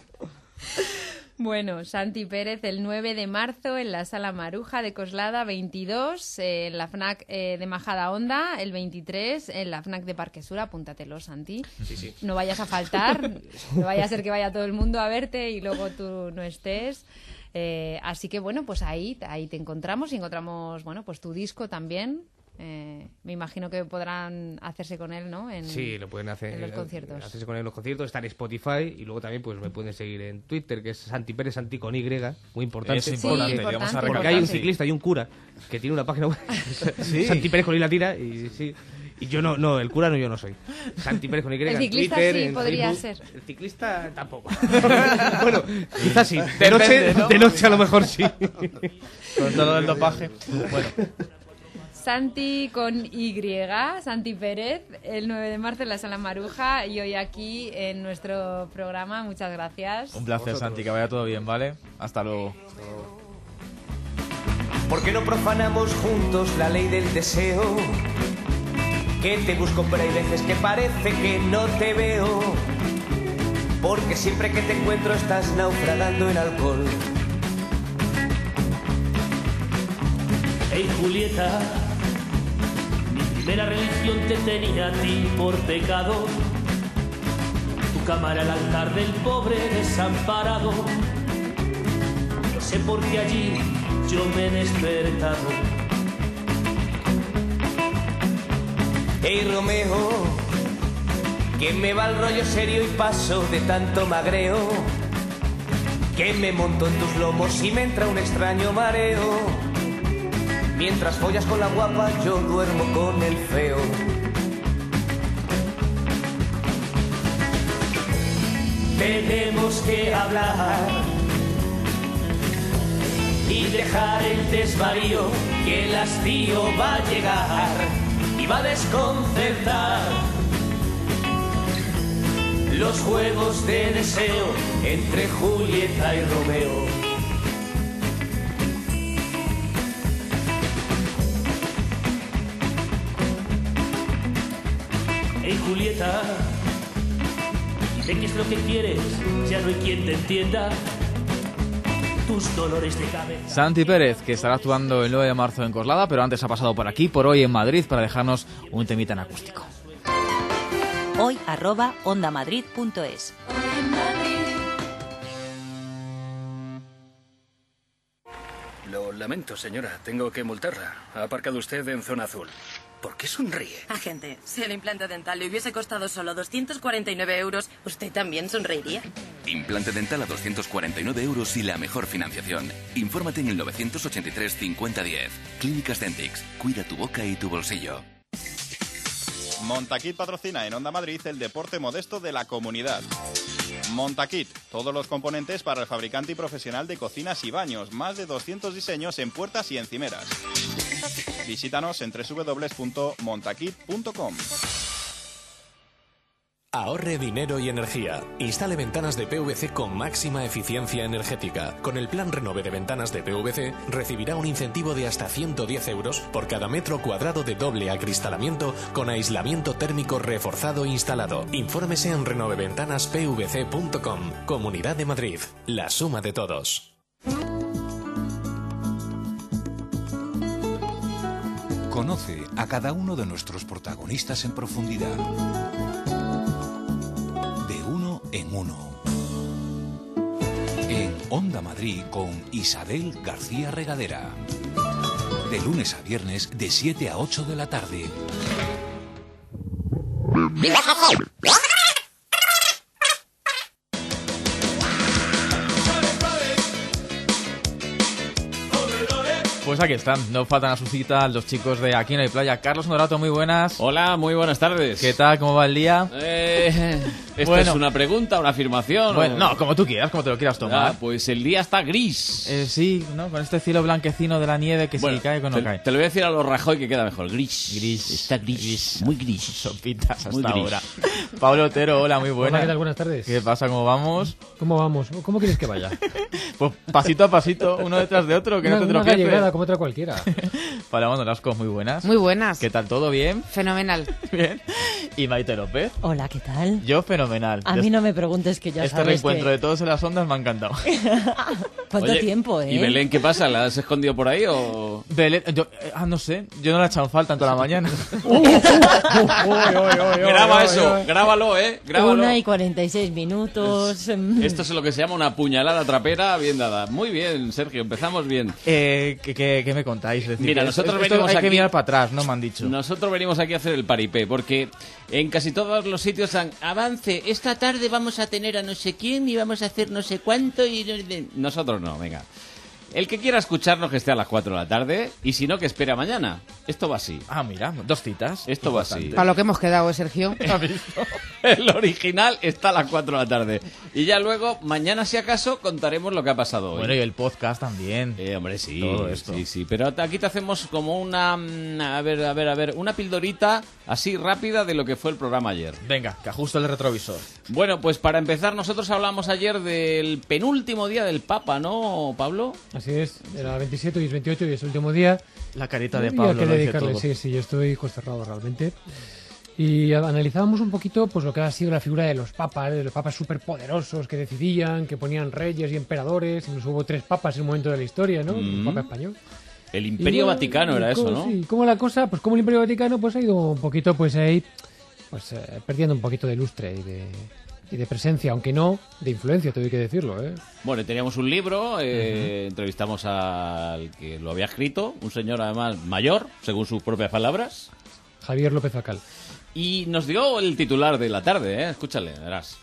Bueno, Santi Pérez el nueve de marzo en la Sala Maruja de Coslada veintidós, eh, en la FNAC eh, de Majada Honda el veintitrés, en la FNAC de Parquesura, apúntatelo, Santi. Sí, sí. No vayas a faltar, no vaya a ser que vaya todo el mundo a verte y luego tú no estés. Eh, así que bueno, pues ahí, ahí te encontramos y encontramos, bueno, pues tu disco también. Eh, me imagino que podrán hacerse con él, ¿no? En, Sí, lo pueden hacer en los conciertos. hacerse con él en los conciertos, está en Spotify y luego también pues me pueden seguir en Twitter, que es Santi Pérez, Santi con Y, muy importante. Es importante, Sí, y vamos a importante. Porque hay un recalcar, sí. ciclista y un cura que tiene una página web, Sí. Santi Pérez con Y la tira, y sí. Y yo no, no, el cura no, yo no soy. Santi Pérez con Y, El ciclista en Twitter, sí en podría Facebook. ser. El ciclista tampoco. Bueno, quizás sí. De Depende, noche, ¿no? de noche a lo mejor sí. Con todo el dopaje. Bueno. Santi con Y, Santi Pérez, el nueve de marzo en la Sala Maruja y hoy aquí en nuestro programa. Muchas gracias. Un placer, Santi, que vaya todo bien, ¿vale? Hasta luego. ¿Por qué no profanamos juntos la ley del deseo? Que te busco pero hay veces que parece que no te veo. Porque siempre que te encuentro estás naufragando en alcohol. Hey Julieta, mi primera religión te tenía a ti por pecado. Tu cama era el altar del pobre desamparado. No sé por qué allí yo me he despertado. Hey Romeo, que me va el rollo serio y paso de tanto magreo. Que me monto en tus lomos y me entra un extraño mareo. Mientras follas con la guapa, yo duermo con el feo. Tenemos que hablar y dejar el desvarío, que el hastío va a llegar y va a desconcertar los juegos de deseo entre Julieta y Romeo. Hey Julieta, dime qué es lo que quieres, ya no hay quien te entienda tus dolores de cabeza. Santi Pérez, que estará actuando el nueve de marzo en Coslada, pero antes ha pasado por aquí, por hoy en Madrid, para dejarnos un temita en acústico. Hoy arroba ondamadrid punto es. Lo lamento, señora. Tengo que multarla. Ha aparcado usted en zona azul. ¿Por qué sonríe? Agente, si el implante dental le hubiese costado solo doscientos cuarenta y nueve euros, ¿usted también sonreiría? Implante dental a doscientos cuarenta y nueve euros y la mejor financiación. Infórmate en el novecientos ochenta y tres cincuenta diez. Clínicas Dentix. Cuida tu boca y tu bolsillo. Montaquit patrocina en Onda Madrid el deporte modesto de la comunidad. Montaquit, todos los componentes para el fabricante y profesional de cocinas y baños. Más de doscientos diseños en puertas y encimeras. Visítanos en doble u doble u doble u punto montaquit punto com. Ahorre dinero y energía. Instale ventanas de P V C con máxima eficiencia energética. Con el plan Renove de ventanas de P V C recibirá un incentivo de hasta ciento diez euros por cada metro cuadrado de doble acristalamiento con aislamiento térmico reforzado instalado. Infórmese en renove ventanas p v c punto com. Comunidad de Madrid. La suma de todos. Conoce a cada uno de nuestros protagonistas en profundidad. De uno en uno. En Onda Madrid con Isabel García Regadera. De lunes a viernes de siete a ocho de la tarde. Pues aquí están, no faltan a su cita los chicos de Aquí no hay playa. Carlos Honorato, muy buenas. Hola, muy buenas tardes. ¿Qué tal? ¿Cómo va el día? Eh, ¿Esto Bueno. es una pregunta, una afirmación? Bueno, o- no, como tú quieras, como te lo quieras tomar. Ah, pues el día está gris. Eh, sí, ¿no? Con este cielo blanquecino de la nieve que Bueno, si cae o no te, cae. te lo voy a decir a los Rajoy que queda mejor. Gris. Gris. Está gris. Muy gris. Sopitas hasta Muy gris. ahora. Pablo Otero, hola, muy buena. Hola, ¿qué tal? Buenas tardes. ¿Qué pasa? ¿Cómo vamos? ¿Cómo vamos? ¿Cómo quieres que vaya? Pues pasito a pasito, uno detrás de otro, que una, no te una tropieces. gallegada como otra cualquiera. Paloma Nolasco, muy buenas. Muy buenas. ¿Qué tal? ¿Todo bien? Fenomenal. Bien. ¿Y Maite López? Hola, ¿qué tal? Yo fenomenal. A mí no me preguntes que ya Este sabes reencuentro que... de todos en las ondas me ha encantado. ¿Cuánto Oye, tiempo, eh? ¿Y Belén qué pasa? ¿La has escondido por ahí o...? Belén, yo, eh, ah, no sé, yo no la he echado en falta en toda la mañana. Graba eso, grábalo, ¿eh? Grábalo. Una y cuarenta y seis minutos. Esto es lo que se llama una puñalada trapera bien dada. Muy bien, Sergio, empezamos bien. Eh, ¿qué, qué, qué me contáis? Es decir, Mira, que nosotros esto venimos hay aquí... que mirar para atrás, ¿no? Me han dicho. Nosotros venimos aquí a hacer el paripé, porque en casi todos los sitios han... Avance, esta tarde vamos a tener a no sé quién y vamos a hacer no sé cuánto y... Nosotros no, venga. El que quiera escucharnos que esté a las cuatro de la tarde y si no que espere a mañana. Esto va así. Ah, mira, dos citas. Esto va así. Para lo que hemos quedado, ¿eh, Sergio? El original está a las cuatro de la tarde. Y ya luego, mañana si acaso, contaremos lo que ha pasado hoy. Bueno, y el podcast también. Eh, hombre, sí. Todo esto. Sí, sí. Pero aquí te hacemos como una... mm, A ver, a ver, a ver. Una pildorita así rápida de lo que fue el programa ayer. Venga, que ajusto el retrovisor. Bueno, pues para empezar, nosotros hablamos ayer del penúltimo día del Papa, ¿no, Pablo? Así es, era veintisiete y es veintiocho y es el último día. La carita de Y Pablo hay que lo dice dedicarle, todo. sí, sí, yo estoy consternado realmente. Y analizábamos un poquito pues lo que ha sido la figura de los papas, de los papas superpoderosos que decidían, que ponían reyes y emperadores. Incluso hubo tres papas en un momento de la historia, ¿no? Mm. Un papa español. El Imperio Y, Vaticano y era eso, cómo- ¿no? Sí, como la cosa, pues como el Imperio Vaticano pues ha ido un poquito pues ahí, pues eh, perdiendo un poquito de lustre y de, y de presencia, aunque no de influencia, tengo que decirlo, ¿eh? Bueno, teníamos un libro, eh, entrevistamos al que lo había escrito, un señor además mayor, según sus propias palabras. Javier López Acal. Y nos dio el titular de la tarde, ¿eh? Escúchale, verás.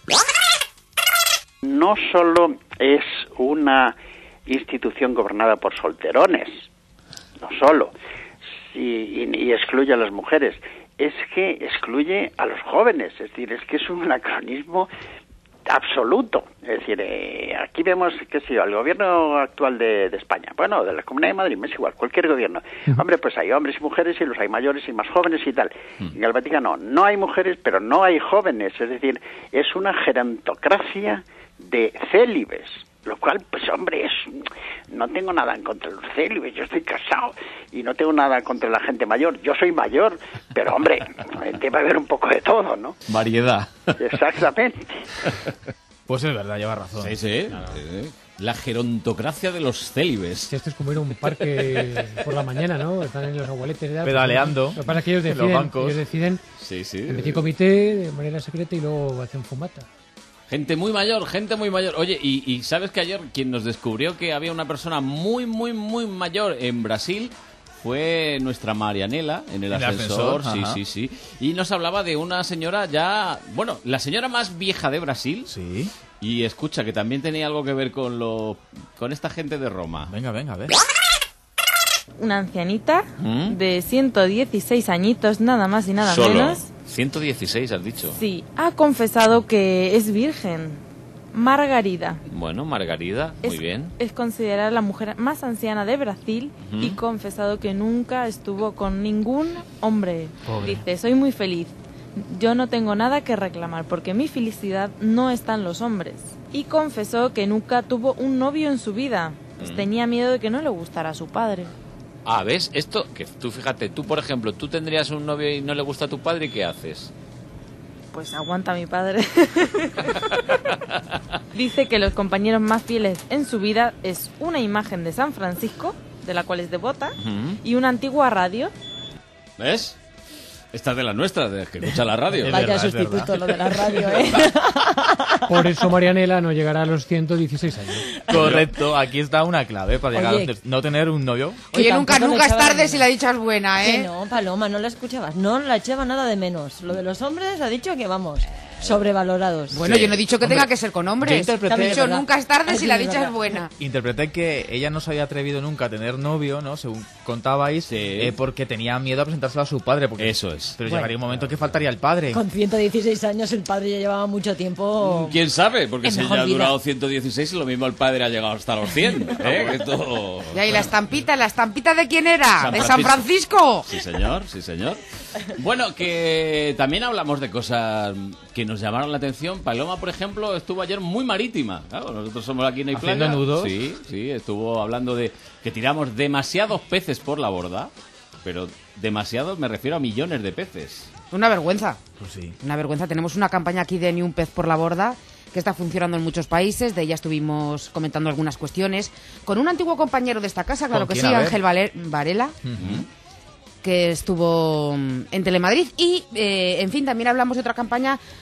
No solo es una institución gobernada por solterones, no solo, y, y- y excluye a las mujeres, es que excluye a los jóvenes, es decir, es que es un anacronismo absoluto. Es decir, eh, aquí vemos, qué sé yo, el gobierno actual de, de España, bueno, de la Comunidad de Madrid, me es igual, cualquier gobierno. Hombre, pues hay hombres y mujeres y los hay mayores y más jóvenes y tal. En el Vaticano no hay mujeres, pero no hay jóvenes, es decir, es una gerontocracia de célibes. Lo cual, pues hombre, es, no tengo nada en contra de los célibes, yo estoy casado y no tengo nada contra la gente mayor. Yo soy mayor, pero hombre, debe haber un poco de todo, ¿no? Variedad. Exactamente. Pues es verdad, lleva razón. Sí, sí. sí. La gerontocracia de los célibes. Esto es como ir a un parque por la mañana, ¿no? Están en los abueletes y tal. Pedaleando. Lo que pasa es que ellos en los deciden, bancos. ellos deciden Sí, sí. en petit comité, de manera secreta, y luego hacen fumata. Gente muy mayor, gente muy mayor. Oye, y, y sabes que ayer quien nos descubrió que había una persona muy, muy, muy mayor en Brasil fue nuestra Marianela en el En el ascensor. ascensor, Sí, ajá. sí, sí. Y nos hablaba de una señora ya, bueno, la señora más vieja de Brasil. Sí. Y escucha, que también tenía algo que ver con lo con esta gente de Roma. Venga, venga, a ver. Una ancianita ¿Mm? de ciento dieciséis añitos, nada más y nada Solo. menos. ciento dieciséis, has dicho. Sí, ha confesado que es virgen. Margarida. Bueno, Margarida, muy Es- bien. Es considerada la mujer más anciana de Brasil Ujú. y confesado que nunca estuvo con ningún hombre. Pobre. Dice, soy muy feliz. Yo no tengo nada que reclamar porque mi felicidad no está en los hombres. Y confesó que nunca tuvo un novio en su vida. Pues Mm. tenía miedo de que no le gustara a su padre. Ah, ¿ves? Esto, que tú fíjate, tú por ejemplo, tú tendrías un novio y no le gusta a tu padre, ¿y qué haces? Pues aguanta mi padre. Dice que los compañeros más fieles en su vida es una imagen de San Francisco, de la cual es devota, Ujú. y una antigua radio. ¿Ves? Esta es de las nuestras, de que escucha la radio. Vaya verdad, es sustituto verdad. Lo de la radio, ¿eh? Por eso Marianela no llegará a los ciento dieciséis años. Correcto, aquí está una clave para llegar Oye. a los- no tener un novio. Oye, nunca, tampoco nunca le es echaba tarde de si la dicha es buena, Que ¿eh? no, Paloma, no la escuchabas. No la echaba nada de menos. Lo de los hombres ha dicho que, vamos, sobrevalorados. Bueno, yo no he dicho que tenga que ser con hombres. yo interpreté- He dicho ¿verdad? nunca es tarde Ay, si la sí, dicha verdad. es buena. Interpreté que ella no se había atrevido nunca a tener novio, ¿no? Según contabais, eh, porque tenía miedo a presentárselo a su padre. Porque, Eso es. Pero Bueno. llegaría un momento que faltaría el padre. Con ciento dieciséis años el padre ya llevaba mucho tiempo. ¿Quién sabe? Porque en si mejor ella ha vida. durado ciento dieciséis, lo mismo el padre ha llegado hasta los cien. ¿eh? Que esto... Y ahí la estampita, ¿la estampita de quién era? San ¿De San Francisco? Sí, señor, sí, señor. Bueno, que también hablamos de cosas que nos llamaron la atención. Paloma, por ejemplo, estuvo ayer muy marítima. Claro, nosotros somos aquí en hay ¿Haciendo playa. nudos? Sí, sí, estuvo hablando de que tiramos demasiados peces por la borda. Pero demasiados me refiero a millones de peces. Una vergüenza. Pues sí. Una vergüenza. Tenemos una campaña aquí de Ni un pez por la borda que está funcionando en muchos países. De ella estuvimos comentando algunas cuestiones con un antiguo compañero de esta casa, claro ¿Con que quién? sí, A ver. Ángel Valer- Varela, que estuvo mm, en Telemadrid. Y, eh, en fin, también hablamos de otra campaña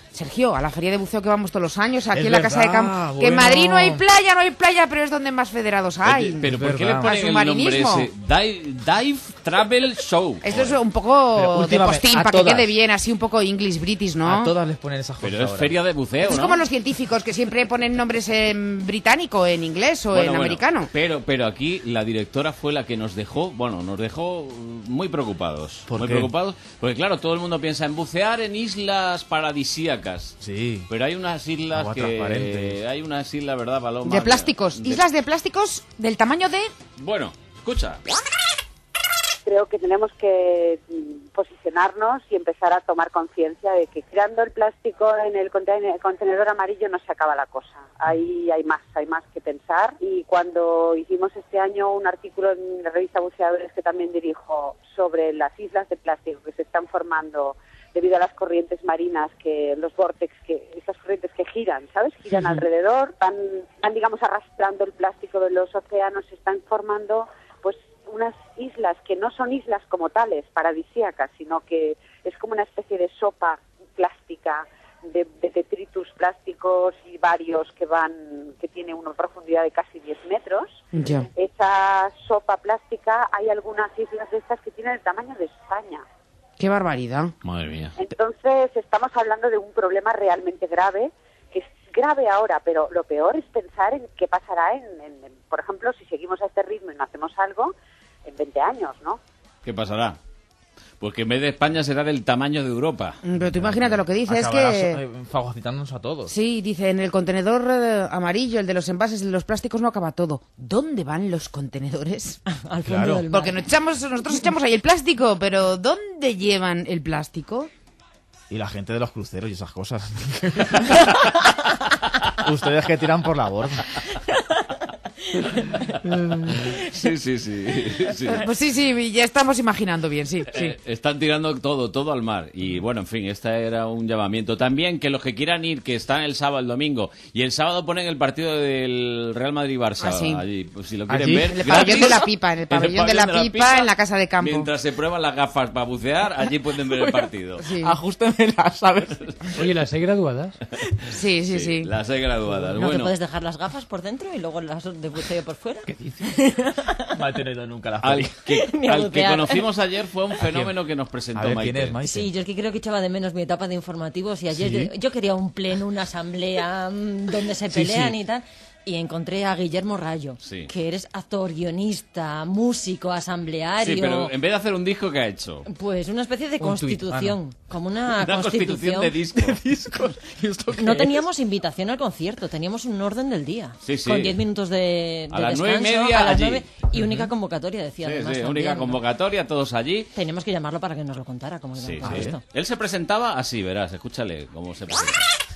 Sergio, a la feria de buceo que vamos todos los años, aquí Es en la Casa de verdad, Campo. bueno. Que en Madrid no hay playa, no hay playa, pero es donde más federados hay. Oye, pero Es ¿por qué le verdad. ponen Al el nombre submarinismo. ese? Dive, Dive Travel Show. Esto es Joder. un poco Pero de últimamente, postín, a para que todas. quede bien, así un poco English British, ¿no? A todas les ponen esas cosas Pero es ahora. feria de buceo, Es ¿no? como los científicos que siempre ponen nombres en británico, en inglés o Bueno, en bueno, americano. Pero, pero aquí la directora fue la que nos dejó, bueno, nos dejó muy preocupados. ¿Por muy qué? preocupados, porque claro, todo el mundo piensa en bucear en islas paradisíacas. Sí. Pero hay unas islas Agua que transparente. hay unas islas, ¿verdad, Paloma? De plásticos, De- islas de plásticos del tamaño de... Bueno, escucha. Creo que tenemos que mm, posicionarnos y empezar a tomar conciencia de que tirando el plástico en el contenedor, contenedor amarillo no se acaba la cosa. Ahí hay más, hay más que pensar. Y cuando hicimos este año un artículo en la revista Buceadores que también dirijo sobre las islas de plástico que se están formando debido a las corrientes marinas, que los vórtex, que esas corrientes que giran, ¿sabes? Giran Ujú. alrededor, van, van, digamos, arrastrando el plástico de los océanos, se están formando, pues, unas islas que no son islas como tales, paradisíacas, sino que es como una especie de sopa plástica de, de detritus plásticos y varios que van, que tiene una profundidad de casi diez metros. Ya. Esa sopa plástica, hay algunas islas de estas que tienen el tamaño de España. ¡Qué barbaridad! Madre mía. Entonces estamos hablando de un problema realmente grave, que es grave ahora, pero lo peor es pensar en qué pasará en, en- en, por ejemplo, si seguimos a este ritmo y no hacemos algo, en veinte años, ¿no? ¿Qué pasará? Pues que en vez de España será del tamaño de Europa. Pero tú imagínate lo que dice, es Acabará que... so- eh, fagocitándonos a todos. Sí, dice, en el contenedor eh, amarillo, el de los envases, el de los plásticos, no acaba todo. ¿Dónde van los contenedores? Al fondo Claro. del mar. Porque no echamos, nosotros echamos ahí el plástico, pero ¿dónde llevan el plástico? Y la gente de los cruceros y esas cosas. Ustedes que tiran por la borda. Sí, sí, sí. sí. Pues sí, sí, ya estamos imaginando bien, sí, sí. Eh, están tirando todo, todo al mar. Y bueno, en fin, este era un llamamiento. También que los que quieran ir, que están el sábado, el domingo, y el sábado ponen el partido del Real Madrid-Barça Ah, sí. allí. Pues si lo quieren ¿Allí? ver. En el pabellón gratis. de la pipa, en el pabellón de la pipa, en la casa de campo. Mientras se prueban las gafas para bucear, allí pueden ver el partido. Sí, Ajústemela, ¿sabes? Oye, ¿las hay graduadas? sí, sí. sí. Las hay graduadas. ¿No te bueno, puedes dejar las gafas por dentro y luego las de buceo por fuera? No he tenido nunca la al feria. que, Ni a al que bucear. conocimos ayer fue un fenómeno que nos presentó A ver, Maite. ¿quién es Maite? Sí, yo es que creo que echaba de menos mi etapa de informativos y ayer ¿Sí? yo, yo quería un pleno, una asamblea mm, donde se Sí, pelean sí. y tal. Y encontré a Guillermo Rayo, Sí. que eres actor, guionista, músico, asambleario. Sí, pero en vez de hacer un disco, ¿qué ha hecho? Pues una especie de Un tuit. constitución, Ah, como una, Una constitución de disco. discos. ¿Y esto qué No es? teníamos invitación al concierto, teníamos un orden del día. Sí, sí. Con diez minutos de, A de las nueve y descanso, media a las allí. nueve, y única convocatoria, decía Sí, además. sí, también, única ¿no? convocatoria, todos allí. Teníamos que llamarlo para que nos lo contara, como Sí, iba a sí. esto. Él se presentaba así, verás, escúchale cómo se presenta.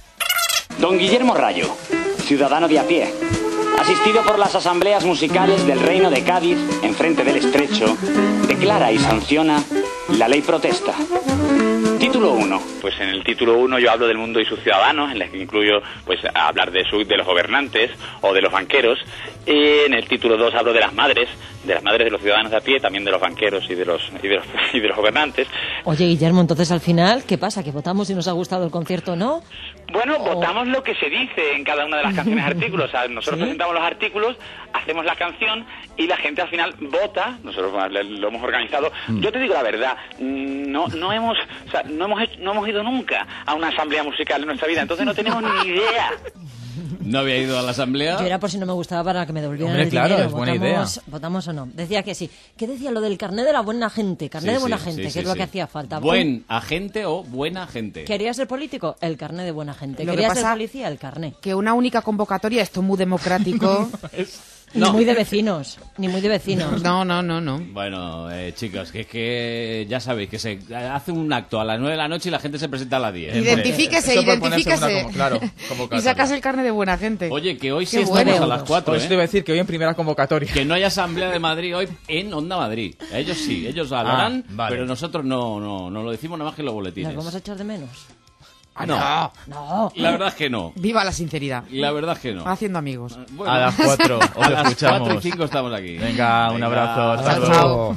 Don Guillermo Rayo, ciudadano de a pie, asistido por las asambleas musicales del Reino de Cádiz, enfrente del Estrecho, declara y sanciona la ley protesta. Título uno. Pues en el título uno yo hablo del mundo y sus ciudadanos, en el que incluyo pues hablar de, su, de los gobernantes o de los banqueros. Y en el título dos hablo de las madres, de las madres de los ciudadanos de a pie, también de los banqueros y de los, y de los, y de los gobernantes. Oye, Guillermo, entonces al final, ¿qué pasa? ¿Que votamos si nos ha gustado el concierto o no? Bueno, votamos lo que se dice en cada una de las canciones artículos. O sea, nosotros ¿Sí? presentamos los artículos, hacemos la canción y la gente al final vota. Nosotros lo hemos organizado. Yo te digo la verdad, no no hemos o sea, no hemos hecho- no hemos ido nunca a una asamblea musical en nuestra vida, entonces no tenemos ni idea. ¿No había ido a la asamblea? Yo era por si no me gustaba para que me devolvieran Hombre, el claro, dinero. es buena ¿Votamos, idea. ¿Votamos o no? Decía que sí. ¿Qué decía lo del carnet de la buena gente? Carnet Sí, de buena sí, gente, sí, que sí, es lo sí. que hacía falta. Buen agente o buena gente. ¿Quería ser político? El carnet de buena gente. Lo que ¿Quería ser pasa- policía? El carnet. Que una única convocatoria, esto muy democrático. Ni muy de vecinos. Ni muy de vecinos. No, no, no, no. Bueno, eh, chicos, que es que ya sabéis que se hace un acto a las nueve de la noche y la gente se presenta a las diez. Identifíquese, Eso por ponerse identifíquese. una como- claro, Y convocatoria. sacas el carne de buena gente. Oye, que hoy Qué sí estamos bueno. a las cuatro, Por eso te ¿eh? iba a decir que hoy en primera convocatoria. Que no hay asamblea de Madrid hoy en Onda Madrid. Ellos sí, ellos lo harán, Ah, vale. pero nosotros no, no, no lo decimos nada más que en los boletines. ¿Nos vamos a echar de menos? Ah, No. No. La verdad es que no. Viva la sinceridad. La verdad es que no. Haciendo amigos. Bueno, A las cuatro, os a las escuchamos. cuatro y cinco estamos aquí. Venga, un Venga, abrazo. Hasta chao, luego.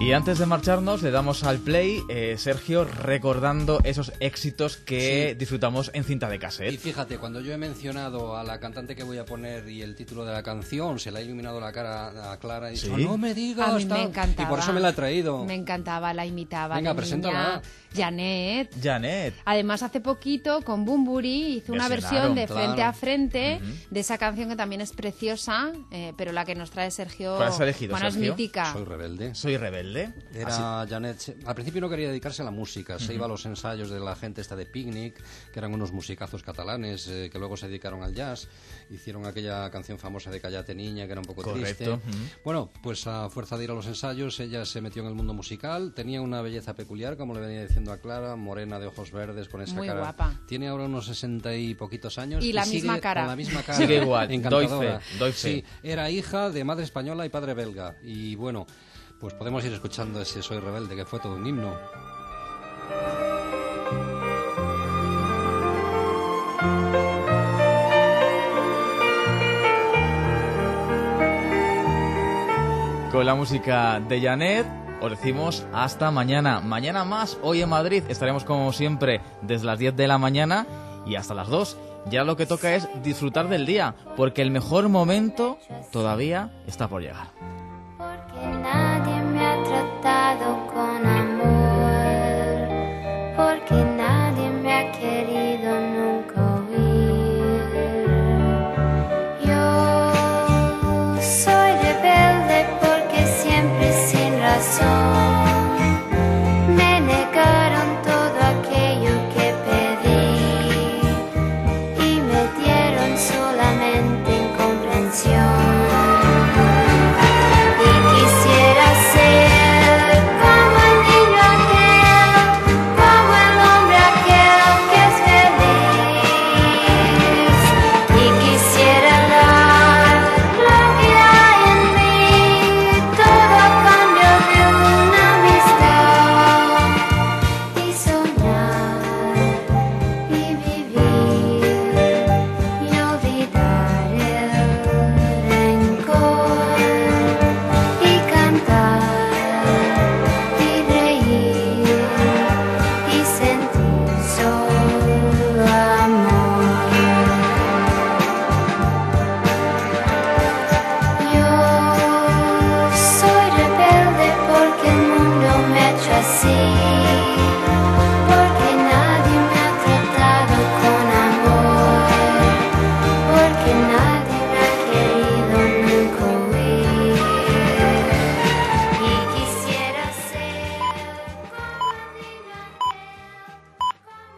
Y antes de marcharnos le damos al play, eh, Sergio, recordando esos éxitos que Sí. disfrutamos en cinta de cassette. Y fíjate, cuando yo he mencionado a la cantante que voy a poner y el título de la canción, se le ha iluminado la cara a Clara y ¿Sí? dicho, no me digas, A mí me tal". encantaba. Y por eso me la he traído. Me encantaba, la imitaba. Venga, de preséntala. niña. Janet. Janet. Además, hace poquito con Bunbury hizo una Versionaron, versión de claro. Frente a Frente Ujú. de esa canción que también es preciosa, eh, pero la que nos trae Sergio, ¿Cuál has elegido, bueno, Sergio? es mítica. Soy rebelde. Soy rebelde. Era Janet. se- Al principio no quería dedicarse a la música. Se Ujú. iba a los ensayos de la gente esta de Picnic, que eran unos musicazos catalanes, eh, que luego se dedicaron al jazz. Hicieron aquella canción famosa de Cállate Niña, que era un poco Correcto. triste. Ujú. Bueno, pues a fuerza de ir a los ensayos, ella se metió en el mundo musical. Tenía una belleza peculiar, como le venía diciendo a Clara, morena de ojos verdes, con esa Muy cara. guapa. Tiene ahora unos sesenta y poquitos años. Y la sigue misma cara. Con la misma cara. Sigue igual. Encantadora. Doy fe, doy fe. Sí, era hija de madre española y padre belga. Y bueno, pues podemos ir escuchando ese Soy Rebelde, que fue todo un himno. Con la música de Janet, os decimos hasta mañana. Mañana más, hoy en Madrid, estaremos como siempre desde las diez de la mañana y hasta las dos. Ya lo que toca es disfrutar del día, porque el mejor momento todavía está por llegar.